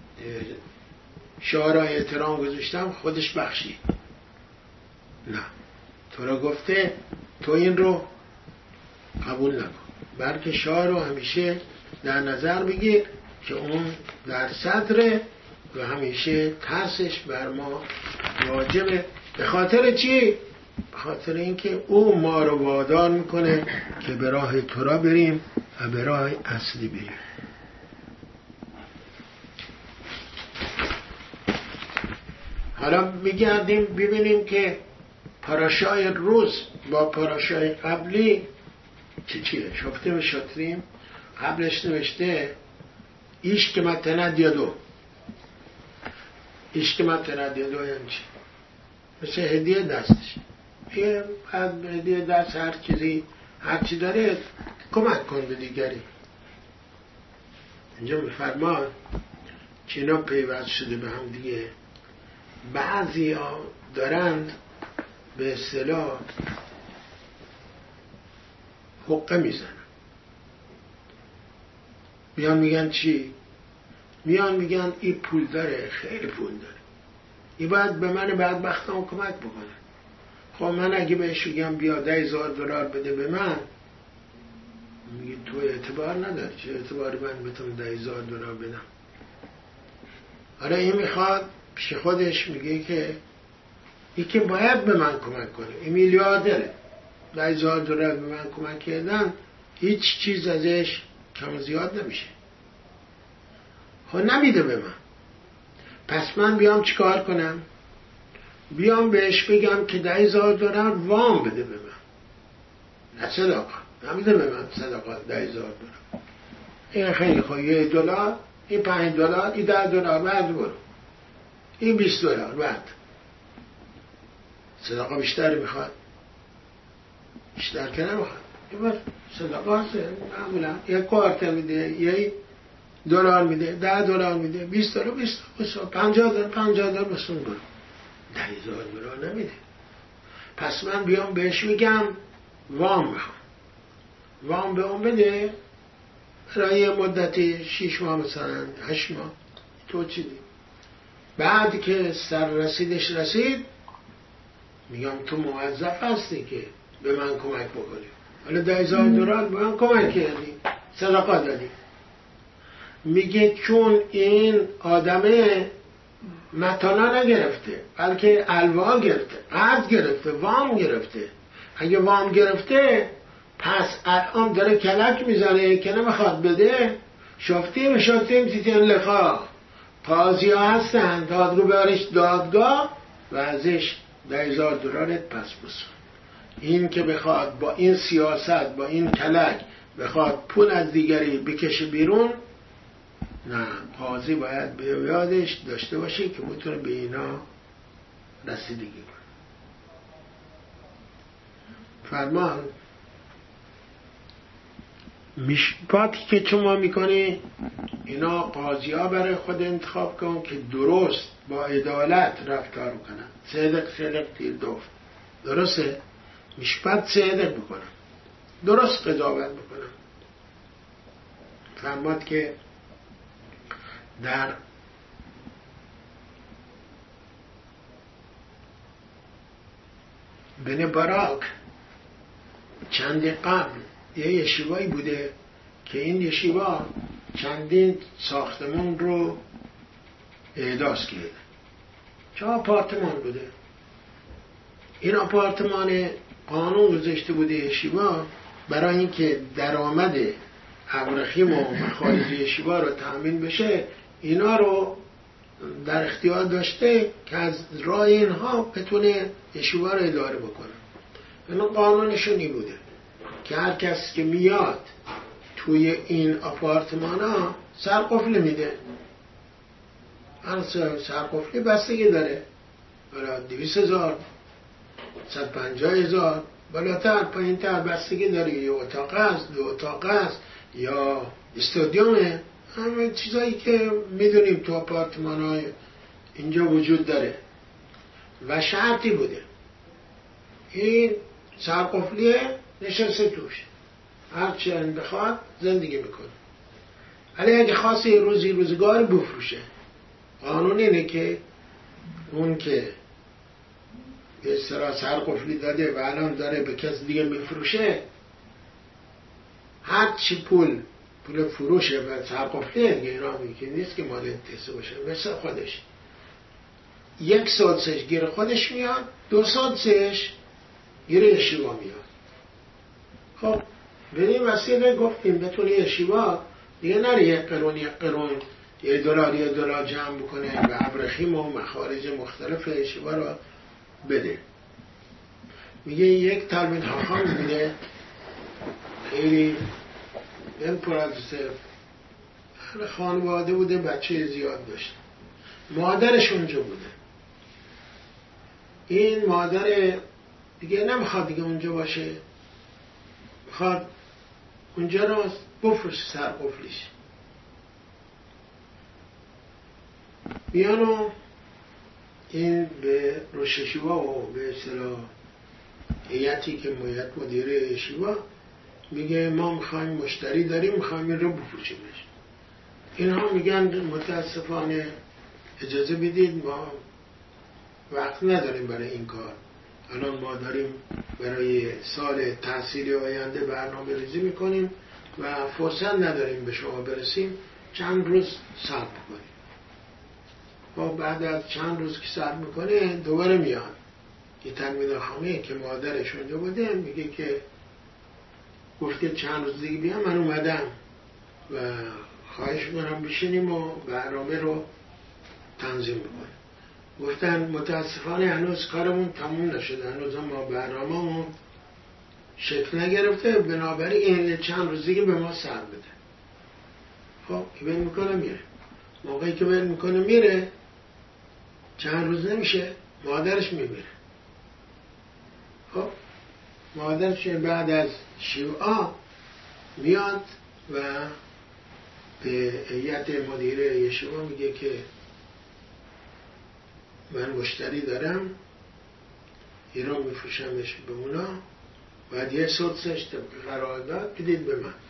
شعارهای احترام گذاشتم خودش بخشی، نه، تو را گفته تو این رو قبول نکن، بلکه شعار رو همیشه در نظر بگیر که اون در صدره و همیشه ترسش بر ما واجبه. به خاطر چی؟ به خاطر اینکه او ما رو وادار میکنه که به راه تورا بریم و به راه اصلی بریم. حالا میگردیم ببینیم که پاراشای روز با پاراشای قبلی چیه؟ شفته و شطریم. قبلش نوشته ایش که متند یا دو. ایش که متند یا دو یعنی چی؟ مثل هدیه دستش، یه هدیه دست، هر چیزی هر چی داره کمک کن به دیگری. اینجا میفرماد که اینا پیوست شده به هم دیگه. بعضی ها دارند به اصطلاح حقه میزنن، میان میگن چی؟ میان میگن این پول داره، خیلی پول داره، این باید به من بدبختم کمک بکنه. خب من اگه بهش بگم بیا $10,000 بده به من، میگه تو اعتبار نداری، چه اعتباری من بهتون $10,000 بدم؟ حالا این میخواد پیش خودش میگه که این که باید به من کمک کنه، این میلیاردره، $10,000 به من کمک کردن، هیچ چیز ازش کم و زیاد نمیشه. خب نمیده به من، پس من بیام چیکار کنم؟ بیام بهش بگم که $10,000 وام بده به من، نه صداقه، نمیده به من صداقه $10,000. این خیلی خواه، $1، این $5، این $10، بعد برو، این $20، بعد صداقه بیشتر میخواد، بیشتر که نمیخواد. این بس صداقه هست معمولا یک کوارتر میده، یک $1 میده، $10 میده، $20، $50 بسون برو، $10,000 نمیده. پس من بیام بهش میگم وام میخوام، وام به اون بده برای یه مدتی 6 ماه مثلا 8 ماه تو چی دی؟ بعد که سر رسیدش رسید میگم تو موظف هستی که به من کمک بکنی. حالا $10,000 به من کمک کردی، صدقه دادی. میگه چون این آدمه متانا نگرفته بلکه الوا گرفته، قرض گرفته، وام گرفته. اگه وام گرفته پس الان داره کلک میزنه که نمیخواد بده. شفتیم تیتین لخا قاضی ها هستن، دادگو بارش دادگاه و ازش $10,000 پس بسون. این که بخواد با این سیاست، با این کلک بخواد پول از دیگری بکشه بیرون، نه، قاضی باید به یادش داشته باشه که میتونه به اینا رسیدگی کنه. فرمان میشپاتی که شما میکنی اینا قاضی ها برای خود انتخاب کن که درست با عدالت رفتار کنن. صدق تیر دوفت، درسته؟ میشپات صدق بکنن، درست قضاوت بکنن. فرماد که در بن براک چند قبل یه یشیوایی بوده که این یشیوا چندین ساختمون رو احداث کرده. چه آپارتمان بوده. این آپارتمان قانون گذاشته بوده یشیوا برای اینکه درآمد ابرخیم و مخارج یشیوا رو تأمین بشه، اینا رو در اختیار داشته که از راه اینها بتونه یشیوا رو اداره بکنه. اینا قانونشونی بوده که هر کس که میاد توی این آپارتمان ها سرقفل میده. هر سرقفلی بستگی داره، بالا 200,000 150,000 بالاتر پایینتر بستگی داره. یه اتاق است، 2 اتاق است، یا استادیومه، همه چیزایی که میدونیم تو آپارتمان های اینجا وجود داره. و شرطی بوده این سرقفلیه نشسته توش، هر چی بخواد زندگی میکنه. ولی اگه خواست یه روزی روزگار بفروشه، قانون اینه که اون که به اصطلاح سرقفلی داده و الان داره به کس دیگه میفروشه، هر چی پول فروشه و سرقفلیه دیگه، اینا که نیست که مال انتسه باشه، مثل خودش 1/3 گیر خودش میاد، 2/3 گیر یشیوا میاد. خب بریم وسیله گفتیم بتونی یشیوا دیگه نره یک قرون $1 جمع بکنه و ابرخیم و مخارج مختلف یشیوا رو بده. میگه یک تلمید حاخام بوده، خیلی خانواده بوده، بچه زیاد داشت، مادرش اونجا بوده. این مادر دیگه نمیخواد دیگه اونجا باشه، میخواد اونجا رو بفروشه سرقفلیش. بیانو این به روش یشیوا و به اصطلاح هیئتی که مدیر یشیوا میگه ما میخوایم مشتری داریم، میخوایم این رو بفروشیمش. اینها میگن متاسفانه اجازه بدید، ما وقت نداریم برای این کار، الان ما داریم برای سال تحصیلی آینده برنامه ریزی میکنیم و فرصت نداریم به شما برسیم، چند روز صبر کنیم. و بعد از چند روز که صبر میکنه دوباره میاد یه تلمید خامه که مادرش اونجا بوده، میگه که گفته چند روز دیگه بیام، من اومدم و خواهش میکنم بشینیم و برنامه رو تنظیم میکنیم. گفتن متاسفانه هنوز کارمون تموم نشده، هنوز ما برنامه‌مون شکل نگرفته، بنابراین این چند روز دیگه به ما سر بده. خب ول میکنه میره. موقعی که ول میکنه میره، چند روز نمیشه مادرش میمیره. خب مادرش بعد از شیوعا میاد و به هیئت مدیره یشیوا میگه که من مشتری دارم، ایران میفروشمش به اونا، بعد 1/3 طبق قرارداد بدید به من.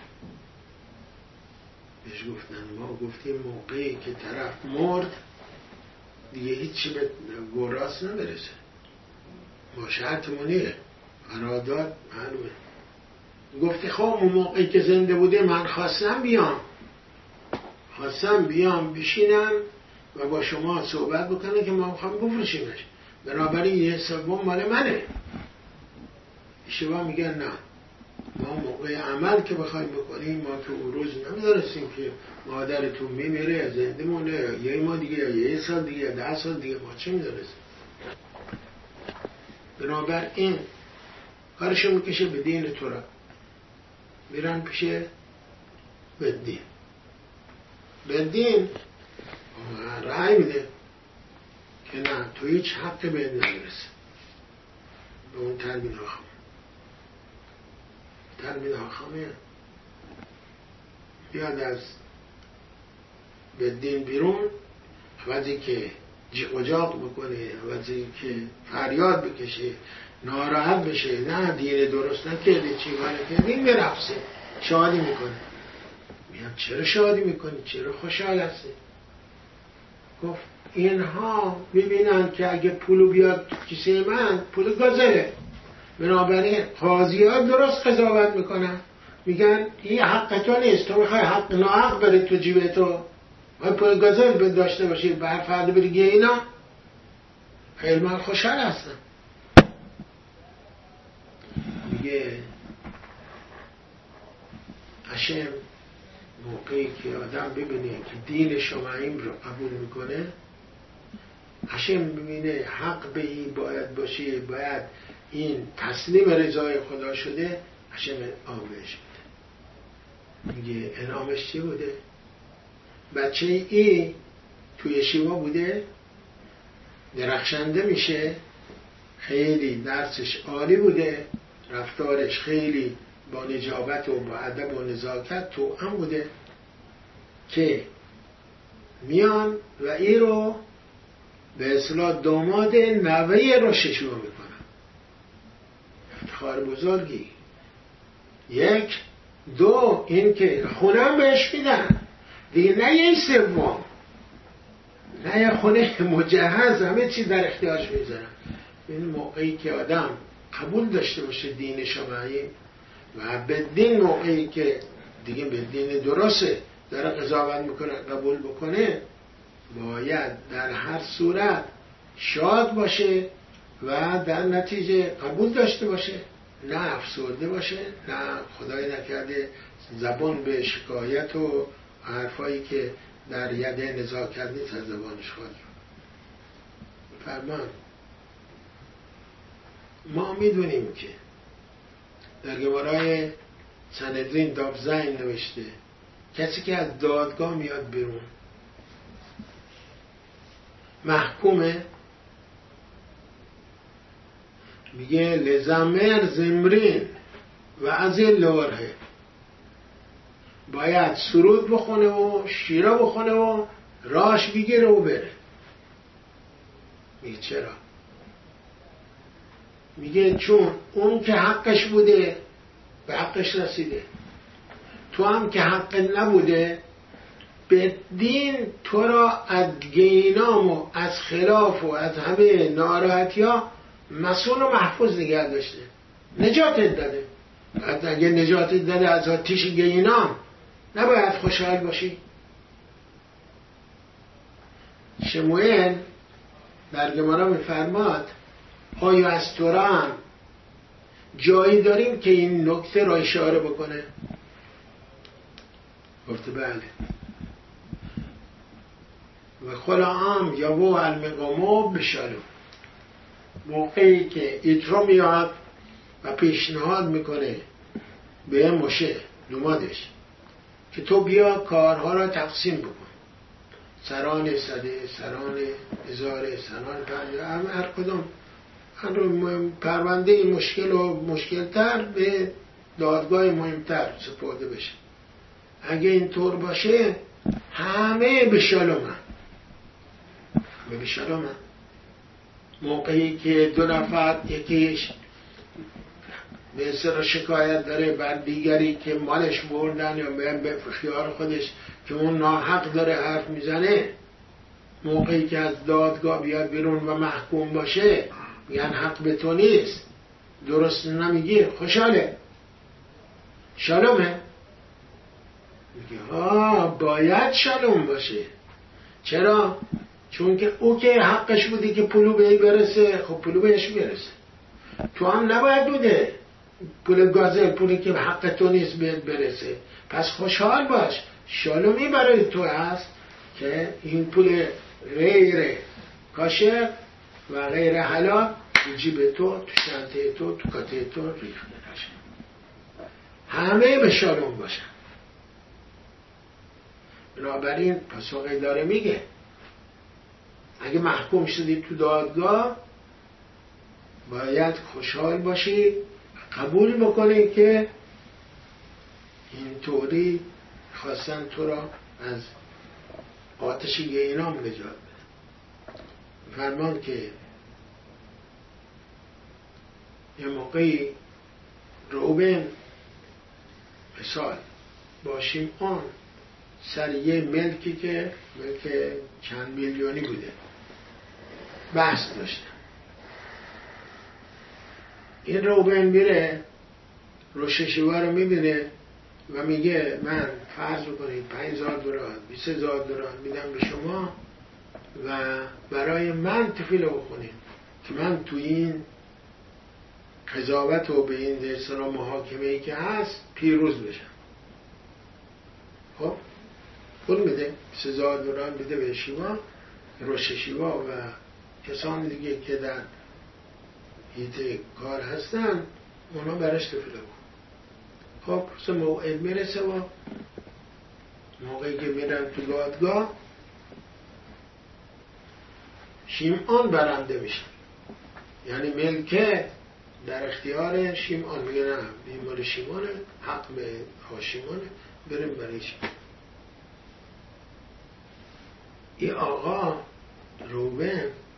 بهش گفتن ما گفتیم موقعی که طرف مرد دیگه هیچی به گراس نمیرسه، ما شرطمونیه، قرارداد معلومه. گفتی خب اون موقعی که زنده بوده من خواستم بیام بشینم و با شما صحبت بکنه که ما میخوام بفروشیمش، بنابراین 1/3 مال منه. یشیوا میگه نه، ما موقع عمل که بخوایم بکنیم، ما که اون روز نمیدارستیم که مادرتون میمیره زنده مونه، یه ما دیگه یا 1 سال دیگه یا 10 سال دیگه، ما چه میدارستیم. بنابراین کارشو میکشه به دین تو را، میرن پیش بدین رأی میده که نه، تو هیچ حق به نمیرسه به اون تلمید حاخامه. بیاد از بدین بیرون، عوضی که جیغ و جاغ بکنه، عوضی که فریاد بکشه، ناراحت بشه، نه دین درست نکرده، چی نکرده، میرقصه، شادی میکنه. میگم چرا شادی میکنی؟ چرا خوشحال هستی؟ گفت اینها میبینن که اگه پولو بیاد تو کیسه من، پول گازره، بنابراین قاضی ها درست قضاوت میکنن، میگن این حق تو نیست، تو میخوای حق ناحق بره تو جیب تو، پول گازر داشته باشی، بر فرد بری گه اینا. خیلی من خوشحال هستم. میگه هشم موقعی که آدم ببینه که دین شمعیم رو قبول میکنه، هشم میبینه حق به این باید باشه، باید این تسلیم رضای خدا شده، هشم انعامش میده. میگه انعامش چی بوده؟ بچه ای توی یشیوا بوده، درخشنده میشه، خیلی درسش عالی بوده، رفتارش خیلی با نجابت و با ادب و نزاکت توأم بوده، که میان و ای رو به اصطلاح داماد نوه رششو میکنن. افتخار بزرگی. یک. دو، این که خونه هم بهش میدن دیگه، نه یه سوم، نه یه خونه مجهز، همه چی در اختیارش میذارن. این موقعی که آدم قبول داشته باشه دین شمعی و به دین، موقعی که دیگه به دین درسته داره قضاوت میکنه قبول بکنه، باید در هر صورت شاد باشه و در نتیجه قبول داشته باشه، نه افسرده باشه، نه خدای نکرده زبان به شکایت و حرفایی که در یده نزاکت نیست از زبانش خارج. فرمان ما میدونیم که در گوارای سندرین دابزین نوشته کسی که از دادگاه میاد بیرون محکومه، میگه لزمر زمرین و از این لوره، باید سرود بخونه و شیره بخونه و راش بگیره و بره. میگه چرا؟ میگه چون اون که حقش بوده به حقش رسیده، تو هم که حق نبوده به دین تو را از گینام و از خلاف و از همه ناراحتی ها مسئول و محفوظ نگه داشته، نجاتت داده. اگه نجاتت داده از آتیش گینام نباید خوشحال باشی. شموئیل در گمارا میفرماد آیا از تورا هم جایی داریم که این نکته را اشاره بکنه؟ گفته بله. و خلعام یا و المقامو بشالو، موقعی که ایترو میاد و پیشنهاد میکنه به موشه نمادش که تو بیا کارها را تقسیم بکن، سران صده، سران هزاره، سران پنجه، هر کدوم پرونده مشکل و مشکلتر به دادگاه مهمتر سپرده بشه. اگه اینطور باشه همه به شالومن. به شالومن موقعی که دو نفر یکیش به سر شکایت داره بر دیگری که مالش بردن یا به خیال خودش که اون ناحق داره حرف میزنه، موقعی که از دادگاه بیاد بیرون و محکوم باشه میگن حق به تو نیست، درست نمیگی، خوشحاله، شالومه. میگه باید شالوم باشه. چرا؟ چون که او که حقش بودی که پولو بهی برسه، خب پولو بهش برسه. تو هم نباید بوده پول گازل، پولی که حق تو نیست بهت برسه، پس خوشحال باش، شالومی برای تو هست که این پول غیر کاشر و غیر حلال تو جیب تو، تو شنطه تو، تو کاته تو ریخته نشه. همه به شالوم باشن. بنابراین پاسخی داره میگه اگه محکوم شدی تو دادگاه باید خوشحال باشی، قبول بکنی که اینطوری خواستن تو را از آتش گینام نجات بده. فرمان که یه موقعی روبن مثال با شیمعون سر یه ملکی که ملک چند میلیونی بوده بحث داشتن. این روبن میره روششیوا رو میبینه و میگه من فرض بکنید $5,000 $20,000 میدم به شما و برای من تفیل بخونید که من تو این قضاوت و به این اصطلاح محاکمه‌ای که هست پیروز بشم. خب پول میده، $20,000 میده به شیوا، روششیوا و کسان دیگه که در هیته کار هستن اونا برش تفیل بکن. خب پس موعد میرسه و موقعی که میرن تو دادگاه شیمعون برنده میشن، یعنی ملکه در اختیار شیمعون. میگه نه این مال شیمعونه، حق به شیمعونه، بریم برای شیمعون. این آقا روبن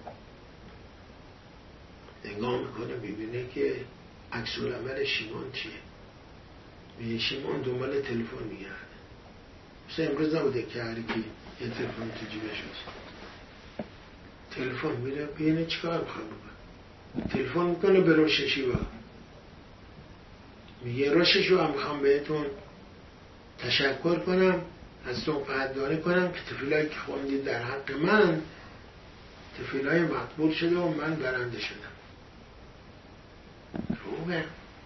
نگاه میکنه ببینه که عکس العمل شیمان چیه. میگه شیمان دنبال تلفن میگرده. مثلا امروز نبوده که هر کی یه تلفن تو جیبش هست، تلفن میره ببینه چیکار میخواد بکنه. تلفن میکنه به رششیوا، میگه رششیوا میخوام بهتون تشکر کنم، ازتون قدردانی کنم که تفیلایی که خوندید در حق من تفیلای مقبول شده و من برنده شدم. روبه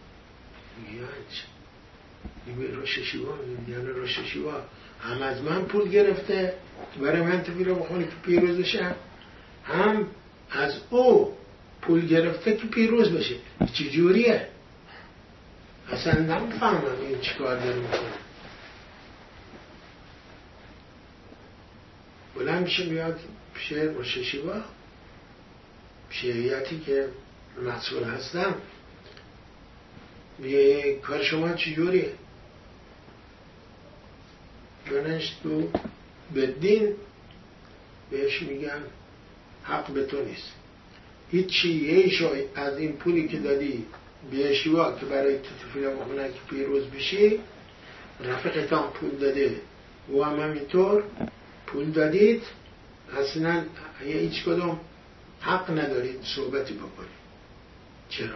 میگه رششیوا، یعنی رششیوا هم از من پول گرفته برای من تفیلا بخونی که پیروز بشم، هم از او پول گرفته که پیروز بشه. چی جوریه؟ اصلا نمیفهمم این چیکار داره میکنه. بلند میشه میاد پیش رششیوا، پیش هیئتی که مسئول هستم، میگه کار شما چجوریه؟ جانش تو بدین بهش میگن حق به تو نیست، هیچی یه از این پولی که دادی به شیوا که برای تفیلا بخونه که پیروز بشی، رفیقتان پول داده و هم همینطور پول دادید، اصلا هیچ کدوم حق ندارید صحبتی بکنید. چرا؟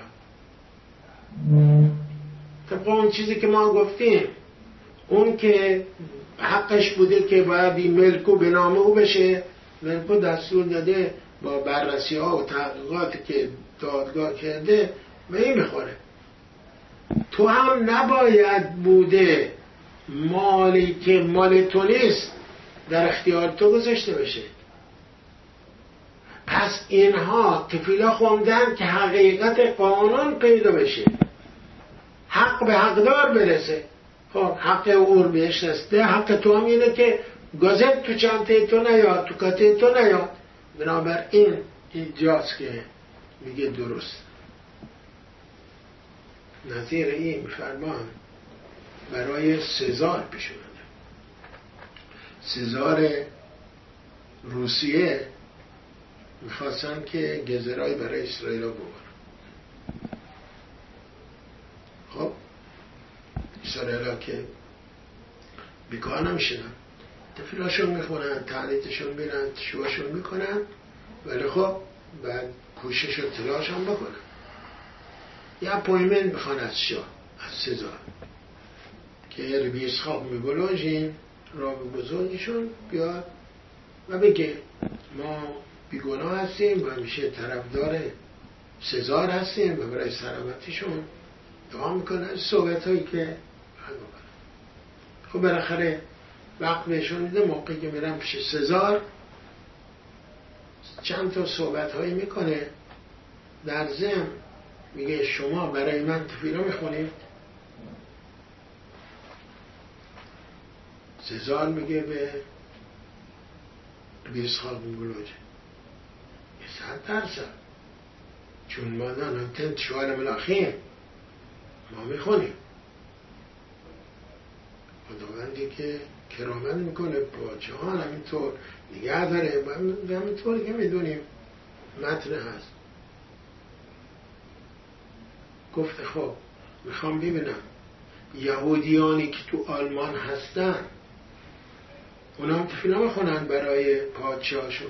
طبقا اون چیزی که ما گفتیم، اون که حقش بوده که باید این ملکو به نام او بشه، ملکو دستور داده با بررسی ها و تحقیقاتی که دادگاه کرده به این میخوره. تو هم نباید بوده مالی که مال تو نیست در اختیار تو گذاشته بشه. پس اینها تفیلا خوندن که حقیقت قانون پیدا بشه، حق به حقدار برسه. خب حق او رو بهش رسیده، حق تو هم اینه که گازت تو چانته تو نیاد، تو کاته تو نیاد. بنابراین اینجاست که میگه درست. نظیر این فرمان برای سزار پیش اومده. سزار روسیه میخواستن که گزرهای برای اسرائیل رو ببرن. خب اسرائیل که بیکار نمیشنن، تفیلاشون میخونن، تعلیتشون میرن، تشواشون میکنن، ولی خب بعد کوشش و تلاش هم بکنن. یه اپویمنت میخوان از شاه، از سزار، که ربی اسحاق میگلوژین راب بزرگشون بیاد و بگه ما بیگناه هستیم و همیشه طرفدار سزار هستیم و برای سلامتیشون دعا میکنن. صحبت هایی که خب بالاخره وقت بهشون میده، موقعی که میرن پیش سزار چند تا صحبت هایی میکنه. در ضمن میگه شما برای من تفیلا میخونید؟ سزار میگه به اسحاق میگلوژ 100%، چون ما نانتن شوال ملاخیم ما میخونیم. خداوندی که کرامت میکنه پادشاهان همینطور نگه داره، همینطور که میدونیم متن هست. گفته خب میخوام ببینم یهودیانی که تو آلمان هستن اونا هم تفیلا میخونن برای پادشاهشون،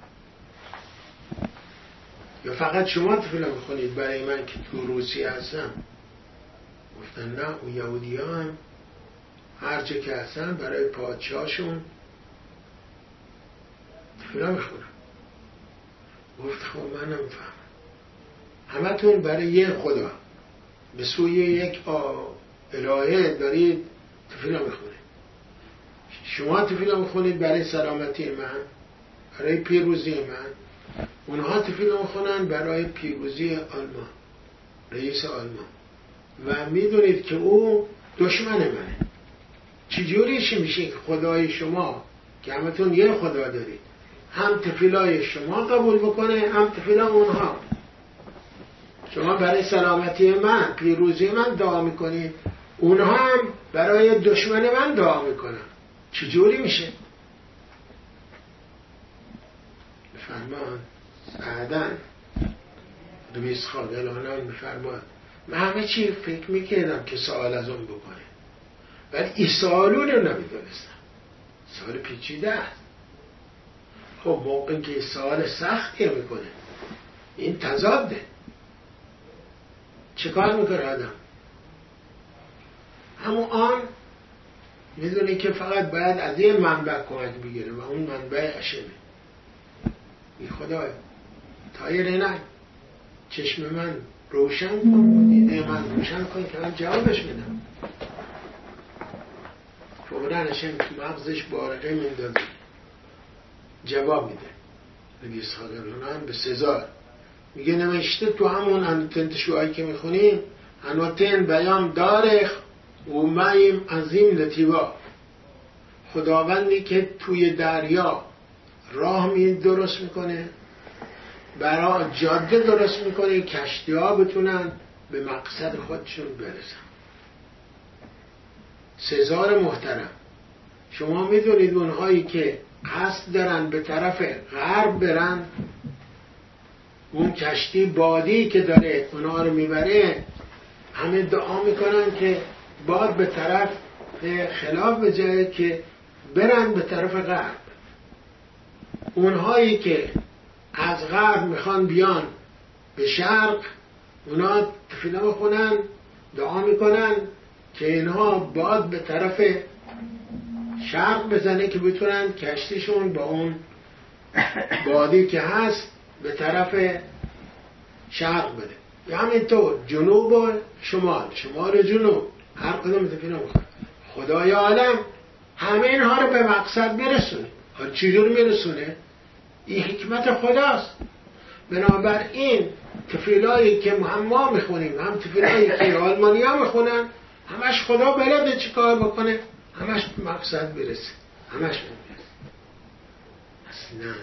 یا فقط شما تفیلا میخونید برای من که تو روسیه هستم؟ گفتن نه، اون یهودی ها هم هر چه که هستن برای پادشاهشون تفیلا میخونن. گفت خب من نمیفهمم، همه تون برای یه خدا به سوی یک الهه دارید تفیلا میخونید. شما تفیلا میخونید برای سلامتی من، برای پیروزی من، اونها تفیلا میخونن برای پیروزی آلمان، رئیس آلمان، و میدونید که او دشمن منه. چجوریش میشه که خدای شما که همتون یه خدا دارید هم تفیلای شما قبول بکنه هم تفیلا اونها؟ شما برای سلامتی من، پیروزی من دعا میکنید، اونها هم برای دشمن من دعا میکنن. چجوری میشه؟ فرمان بعدن دویست خاقلانان میفرماد من همه چی فکر میکردم که سوال از اون بکنه، ولی این سوالون رو نمیدونستم. سوال پیچیده است. خب موقعی که سوال سختی میکنه این تضاده، چه کار میکنه آدم؟ همون آن میدونه که فقط باید از این منبع کمک بگیره و اون منبع اشمه. ای خدای تایر نه چشم من روشن کن، دیده من روشن کن که من جوابش میدم. فوراً اشم تو مغزش بارقه میندازه، جواب میده. نبی اسحاق ابراهیم به سزار میگه نوشته تو همون انوتن شوهایی که میخونیم انوتن بیام دارخ و مایم عظیم لطیبا، خداوندی که توی دریا راه درست میکنه، برای جاده درست میکنه کشتی ها بتونن به مقصد خودشون برسن. سزار محترم، شما میدونید اونهایی که قصد دارن به طرف غرب برن، اون کشتی بادی که داره اونها رو میبره، همه دعا میکنن که باد به طرف خلاف بجاید که برن به طرف غرب. اونهایی که از غرب میخوان بیان به شرق، اونا تفیله بخونن دعا میکنن که اینها باد به طرف شرق بزنه که بتونن کشتیشون با اون بادی که هست به طرف شرق بده. یا همینطور جنوب و شمال، شمال و جنوب، هر کدوم تفیله بخونن. خدای عالم همه اینها رو به مقصد برسونه. حالا چجور میرسونه؟ این حکمت خداست. بنابراین تفیلایی که هم ما میخونیم، هم تفیلایی که آلمانی ها میخونن، همش خدا بلده چی کار بکنه، همش به مقصد برسه، همش برسه. اصلا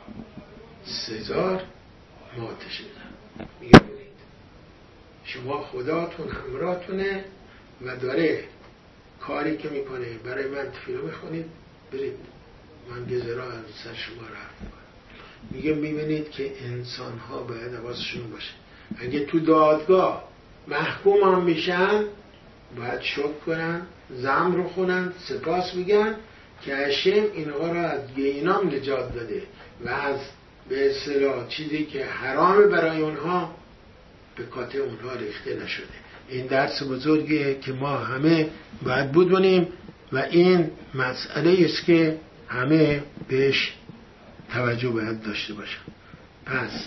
سزار ماتش میدن، میگه ببینید شما خداتون همراهتونه و داره کاری که میکنه برای من تفیلو میخونید، برید من گذرا از سر شما رفت میکنم. میگه میبینید که انسان ها باید حواسشون باشه، اگه تو دادگاه محکوم هم میشن باید شکر کنن، زم رو خونن، سپاس بگن که هشم اینها رو از گینام نجات داده و از به اصطلاح چیزی که حرام برای اونها به کاته اونها ریخته نشده. این درس بزرگیه که ما همه باید بدونیم و این مسئله است که همه بهش توجه باید داشته باشن. پس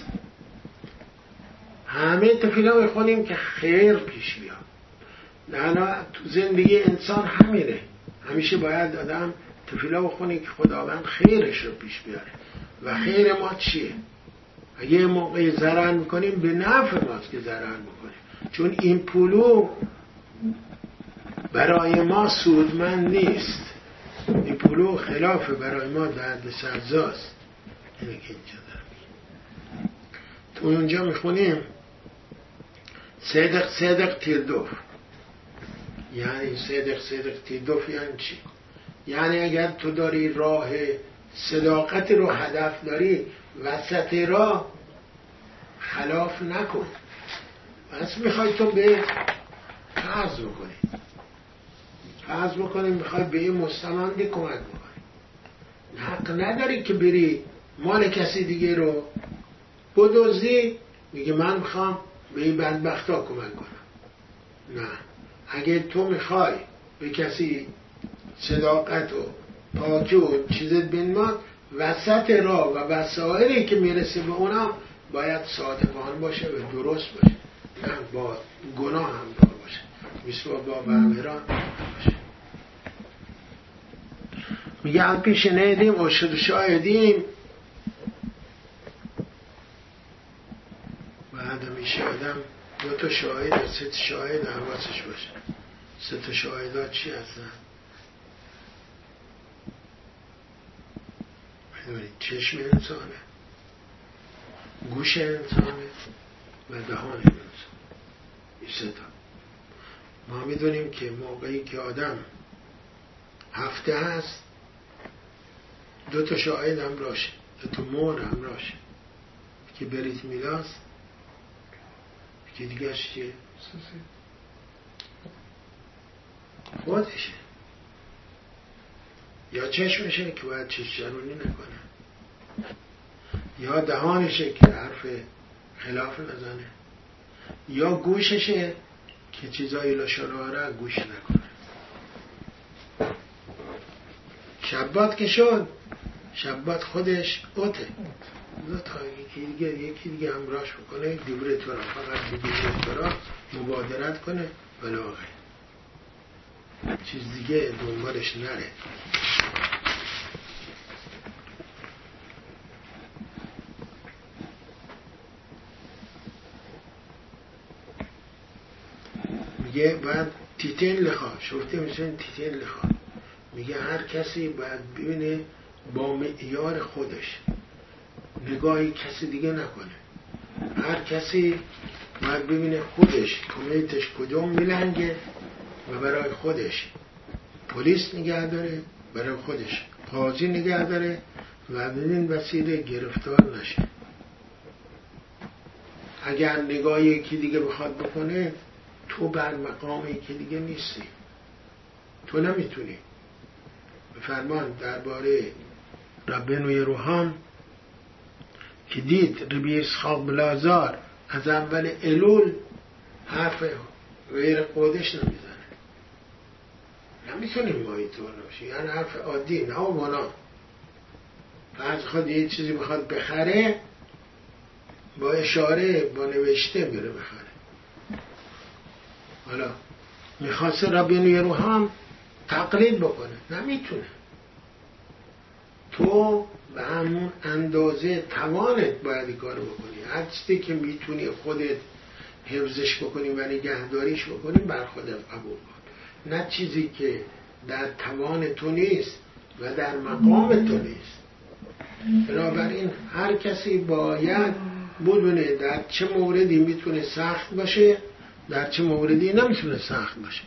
همه تفیلا میخونیم که خیر پیش بیاد. نه تو زندگی انسان همینه، همیشه باید آدم تفیلا بخونه که خداوند خیرش رو پیش بیاره. و خیر ما چیه؟ اگه یه موقعی ضرر میکنیم به نفع ماست که ضرر میکنیم، چون این پولو برای ما سودمند نیست، این پولو خلافه برای ما درد سرزاست. اینه که اینجا دارم. تو اونجا میخونیم صدق صدق تیردوف. یعنی صدق صدق تیردوف یعنی چی؟ یعنی اگر تو داری راه صداقت رو هدف داری، وسط راه خلاف نکن. بس میخوای تو به فرض بکنی میخوای به این مستمندی کمک بکنی، حق نداری که بری مال کسی دیگه رو بدزدی میگه من میخوام به این بدبختا کمک کنم. نه، اگه تو میخوای به کسی صداقت و پاکی و چیزت بنماد، وسط راه و وسایلی که میرسه به اونا باید صادقانه باشه و درست باشه، نه با گناه همراه باشه، مثل با برمیران باشه. میگه هم پیش شنیدیم و شاهدیم، بعد میشه آدم 2 شاهد 3 شاهد حواسش باشه. 3 شاهدات چی هستن؟ میدونید چشم انسانه، گوش انسانه و دهان انسان. این 3 ما میدونیم که موقعی که آدم هفته هست 2 شاهد هم راشه، 2 مور هم راشه که بریت میلاس که دیگهش چیه؟ خودشه. یا چشمشه که باید چشم جرونی نکنه، یا دهانشه که حرف خلاف نزنه، یا گوششه که چیزایی لاشانه گوش نکنه. شبات که شد، شبات خودش اوته تا یکی دیگه همراهش بکنه، دیبرتورا فقط دیبرتورا مبادرت کنه ولی آقای چیز دیگه دنبالش نره. میگه باید تیتین لخوا شورتی میشن تیتین لخوا، میگه هر کسی باید ببینه با معیار خودش، نگاهی کسی دیگه نکنه. هر کسی باید ببینه خودش کمیتش کدوم میلنگه و برای خودش پلیس نگه داره، برای خودش قاضی نگه داره و بدین وسیله گرفتار نشه. اگر نگاه یکی دیگه بخواد بکنه، تو بر مقام یکی دیگه نیستی، تو نمیتونی. فرمان درباره ربنوی روحان که دید ربی اسحاق بلازار از اول الول حرف غیر خودش نمیزنه، نمیتونیم ما اینطور نباشیم، یعنی حرف عادی نه اومانا. فرض خود یه چیزی بخواد بخره، با اشاره با نوشته میره بخره. حالا میخواست ربنوی روحان تقلید بکنه، نمیتونه. تو به همون اندازه توانت باید این کارو بکنی. هر چیزی که میتونی خودت حفظش بکنی و نگهداریش بکنی بر خودت قبول کن، نه چیزی که در توان تو نیست و در مقام تو نیست. بنابراین هر کسی باید بدونه در چه موردی میتونه سخت باشه، در چه موردی نمیتونه سخت باشه.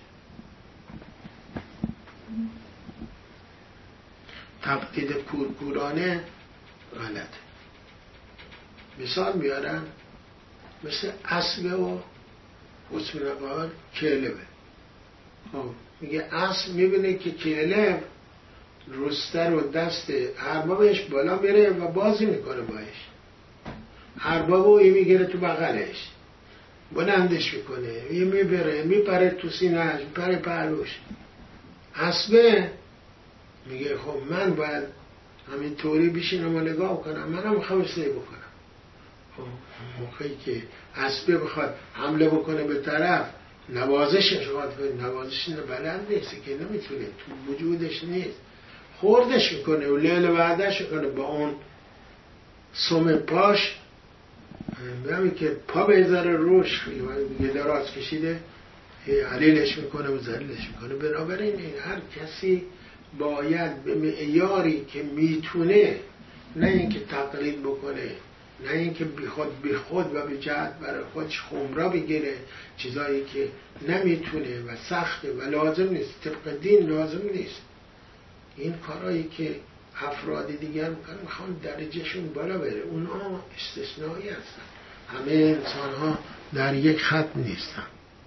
تقلید کورکورانه غلط. مثال میارن مثل اسب و حسن قال کلبه. میگه اسب میبینه که کلب رستر و دست اربابش بالا میره و بازی میکنه باش، اربابو این میگیره تو بغلش بلندش میکنه، این میبره میپره تو سینه‌اش، میپره پهلوش. اسبه میگه خب من باید همین طوری بشینم و نگاه کنم، منم میخوام سعی بکنم. خب موقعی که اسبه بخواد حمله بکنه به طرف، نوازشش بلند نیست که نمیتونه، تو وجودش نیست، خوردش میکنه و لیل وعدش میکنه با اون سم پاش، همین که پا بذاره روش یه دراز کشیده علیلش میکنه و زلیلش میکنه. بنابراین هر کسی باید به معیاری که میتونه، نه اینکه تقلید بکنه، نه اینکه بی خود و به جهت برای خودش خمرا بگیره چیزایی که نمیتونه و سخته و لازم نیست، طبق دین لازم نیست. این کارهایی که افراد دیگر میکنن میخوان درجهشون بالا بره، اونها استثنایی هستن، همه انسان ها در یک خط نیستن.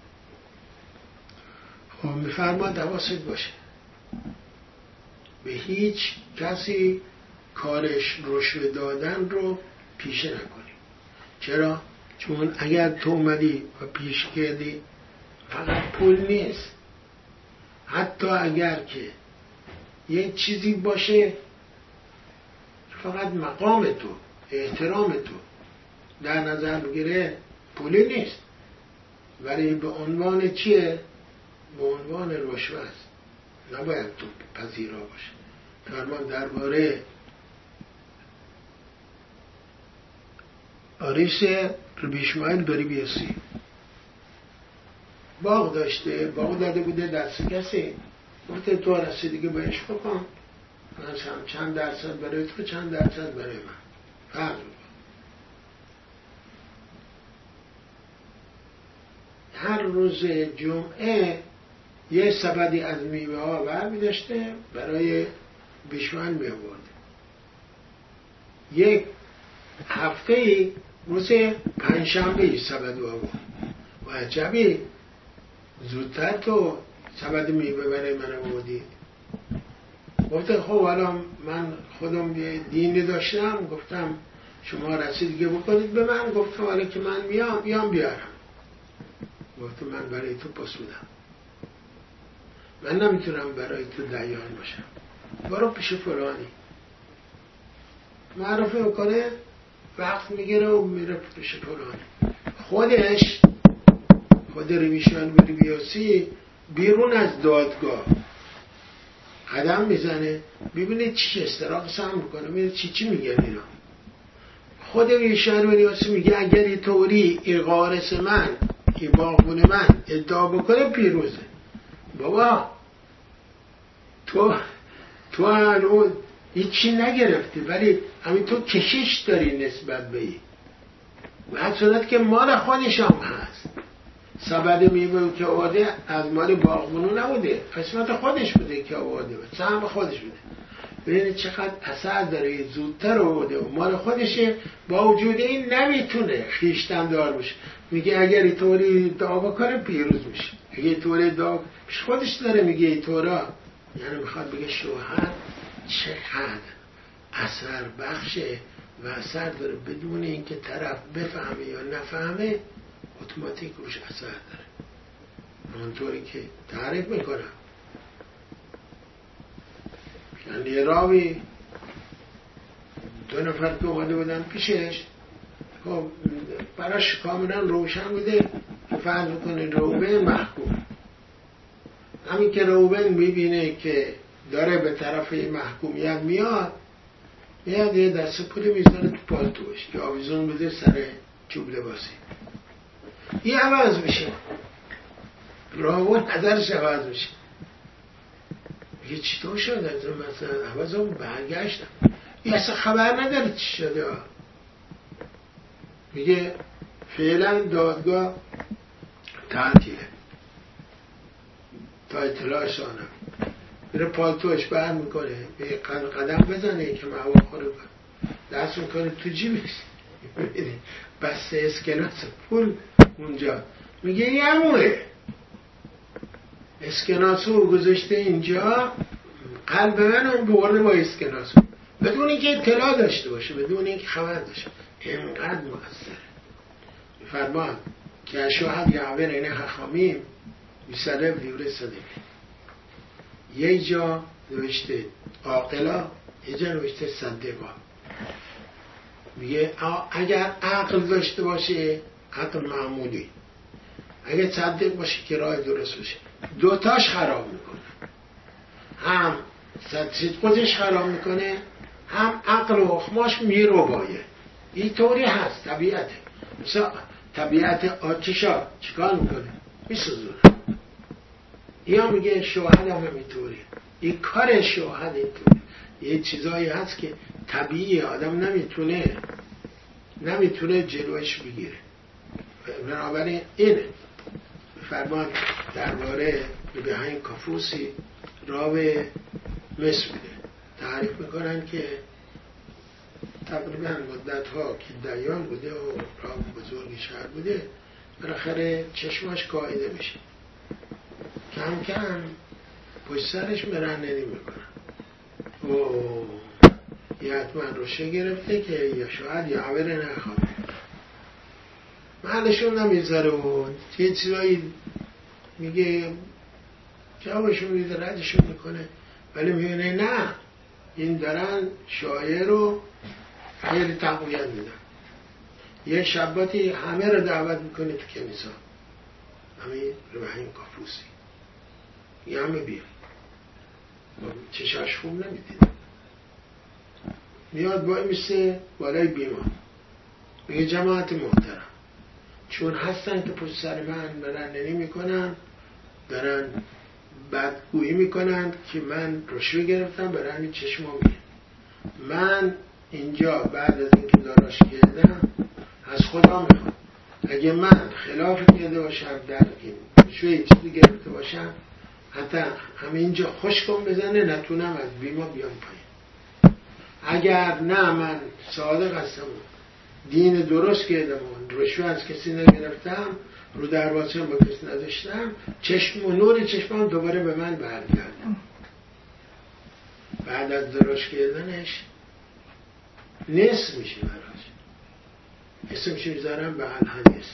خب میفرماد حواست باشه به هیچ کسی کارش رشوه دادن رو پیشه نکنی. چرا؟ چون اگر تو اومدی و پیش کردی، فقط پول نیست، حتی اگر که یه چیزی باشه فقط مقام تو، احترام تو در نظر بگیره، پولی نیست، ولی به عنوان چیه؟ به عنوان رشوه است، نباید تو پذیرا باشه. فرمان درباره آریس ربی اسماعیل بری بیاسی باغ داشته، باغ داده بوده دست کسی، گفته تو رسیدگی بهش بکن، مثلا چند درصد برای تو، چند درصد برای من، فرق بکن. هر روز جمعه یه سبدی از میوه ها برمی داشته برای بیشمال می آورده. یک هفته روز پنجشنبه سبد آورد، و عجبی زودتر تو سبد میوه برای من آوردی. گفته خب حالا من خودم یه دینی داشتم، گفتم شما رسیدگی بکنید به من. گفتم حالا که من میام بیارم. گفتم من برای تو پاسودم، من نمیتونم برای تو دیان باشم، برو پیش فلانی. معرفی میکنه، وقت میگیره و میره پیش فلانی. خود رویشان بیاسی بیرون از دادگاه قدم میزنه، ببینید چی استراق سهم میکنه، ببینید چی میگن اینا. خود رویشان بیاسی میگه اگر این طوری این غارس من، این باغبون من ادعا بکنه پیروزه. بابا تو هنوز هیچی نگرفتی، ولی همین تو کشش داری نسبت به این، و از صورت که مال خودش هم هست. سبد میوه که آورده از مال باغبونو نبوده، قسمت خودش بوده که آورده، سهم خودش بوده. ببینید چقدر اثر داره، زودتر آورده و مال خودشه، با وجود این نمیتونه خیشتن دار بشه. میگه اگر اینطوری دعا بکنه پیروز میشه، اگه اینطوری دعا خودش داره میگه اینطورا، یعنی میخواد بگه شوهر چقدر اثر بخشه و اثر داره بدون اینکه طرف بفهمه یا نفهمه، اتوماتیک روش اثر داره. اونطوری که تعریف میکنم. یعنی راوی دو نفر که اومده بودن پیشش، خب براش کاملا روشن بوده که فرض کنه روبن محکوم. همین که روبن میبینه که داره به طرف محکومیت میاد یه دست پولی میزنه تو پالتوش که آویزون بده سر چوب لباسی. این عوض میشه، راون نظرش عوض میشه. میگه چطور شده؟ مثلا عوضم برگشتم، این اصلا خبر نداره چی شده. میگه فعلا دادگاه تعطیله تا اطلاعش آنم. میره پالتوش بر میکنه، به قدم بزنه که هوا خوره کنه، دست میکنه تو جیبش، بسته اسکناس پول اونجا. میگه این همونه، اسکناسو گذاشته اینجا، قلب من برده با اسکناسو، بدون اینکه اطلاع داشته باشه، بدون اینکه خبر داشته. اینقدر مؤثره. فرمان که شاهد یعبر این خخامیم بیساله دیوره صدقی. یه جا نوشته عاقلا، یه جا نوشته صدقا. میگه اگر عقل داشته باشه عقل معمولی، اگر صدق باشه که راه درست باشه، دوتاش خراب میکنه. هم صدقش خراب میکنه، هم عقل و اخماش میرو بایه. این طوری هست طبیعته. مثلا طبیعت آتشا چیکار میکنه؟ میسوزونه. یا میگه شوهد هم همینطوری، این کار شوهد اینطوری. یه چیزایی هست که طبیعی آدم نمیتونه جلوش بگیره. بنابراین اینه فرمان درباره بهاین کافوسی راوی مصر بوده. تعریف میکنن که تقریبا مدت ها که دیان بوده و راوی بزرگی شهر بوده، بالاخره چشماش کاهیده میشه، کم کم پشت سرش مرننی میکنن و یه حتما روشه گرفته که یا شاید یا عبر نخواد محلشون نمیذاره و یه چیزایی میگه، جوابشون میده، ردشون میکنه، ولی میبینه نه، این دارن شاعر رو خیلی تقویت میدن. یه شباتی همه رو دعوت میکنه تو کنیسا، همین بهاین کافوسی، یه همه بیان، چشاش خوب نمیدید، میاد باید میسته بالای بیمان، میگه جماعت محترم، چون هستن که پشت سر من مرننی میکنن، دارن بدگویی میکنن که من رشوه گرفتم، برای همین چشما میگه. من اینجا بعد از اینکه داراش کردم از خدا میخوام اگه من خلاف کرده باشم، در این رشوه چیزی گرفته باشم، حتی همینجا خشکم بزنه نتونم از بیما بیام پایین. اگر نه من صادق هستم دین درست کردم، رشوه از کسی نگرفتم، رو دروازه با کسی نداشتم، چشم و نور چشمم دوباره به من برگردم. بعد از درست کردنش نصف میشه براش، اسمش میذارم به الحدیث،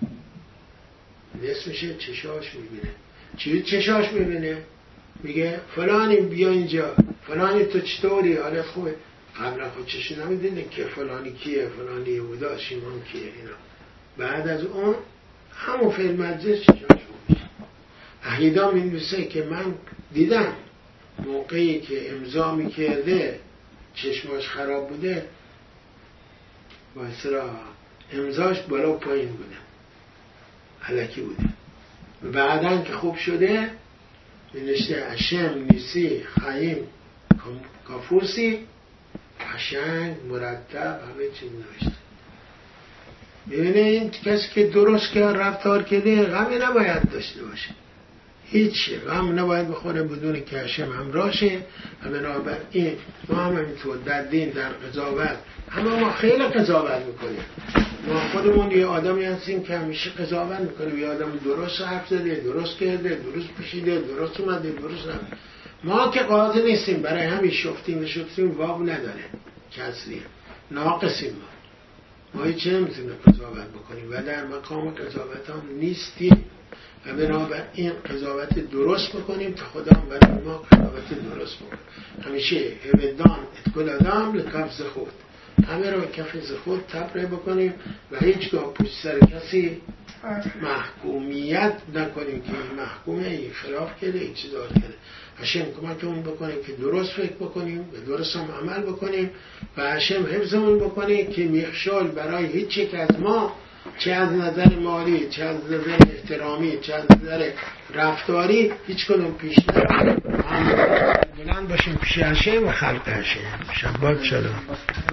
نصف میشه. چشاش میبینه. چی چشاش میبینه؟ میگه فلانی بیا اینجا، فلانی تو چطوری، حالت خوبه؟ قبلا خود چشم نمیدینه که فلانی کیه، فلانی یهودا، شیمان کیه اینا. بعد از اون همون فیلم مجلس چشاش میشه. احیدا می‌نویسه که من دیدم موقعی که امضا میکرده چشماش خراب بوده، با اصلا امضاش بالا و پایین بوده، الکی بوده. بعدن که خوب شده نوشته اشم نیسی خیم کافورسی، قشنگ مرتب همه چیز نوشته. ببینه این کسی که درست که رفتار کرده غمی نباید داشته باشه، هیچ غم نباید بخوره بدون که هشم همراهشه. و بنابراین ما هم همینطور در دین، در قضاوت، اما ما خیلی قضاوت میکنیم. ما خودمون یه آدمی هستیم که همیشه قضاوت میکنیم، یه آدم درست حرف زده، درست کرده، درست پوشیده، درست اومده، درست نمیده. ما که قاضی نیستیم، برای همین شفتیم واو نداره، کسریه، ناقصیم. ما هیچ نمیتونیم قضاوت بکنیم و در مقام قضاوت هم نیستیم. و بنابراین قضاوت درست بکنیم تا خدا هم برای ما قضاوت درست بکنیم. همیشه هودان اتکل آدم لکف خود، همه رو کف خود تبره بکنیم و هیچگاه پشت سر کسی محکومیت نکنیم که این محکومه، این خلاف کرده، این چیز دار کرده. هشم کمکمون بکنیم که درست فکر بکنیم و درست هم عمل بکنیم و هشم حفظمون بکنیم که میخشال برای هیچ یک از ما، چه از نظر مالی، چه از نظر احترامی، چه از نظر رفتاری، هیچ کدوم پیش نریم. بلند باشیم پیش هشم و خلق هشم. شبات شلوم.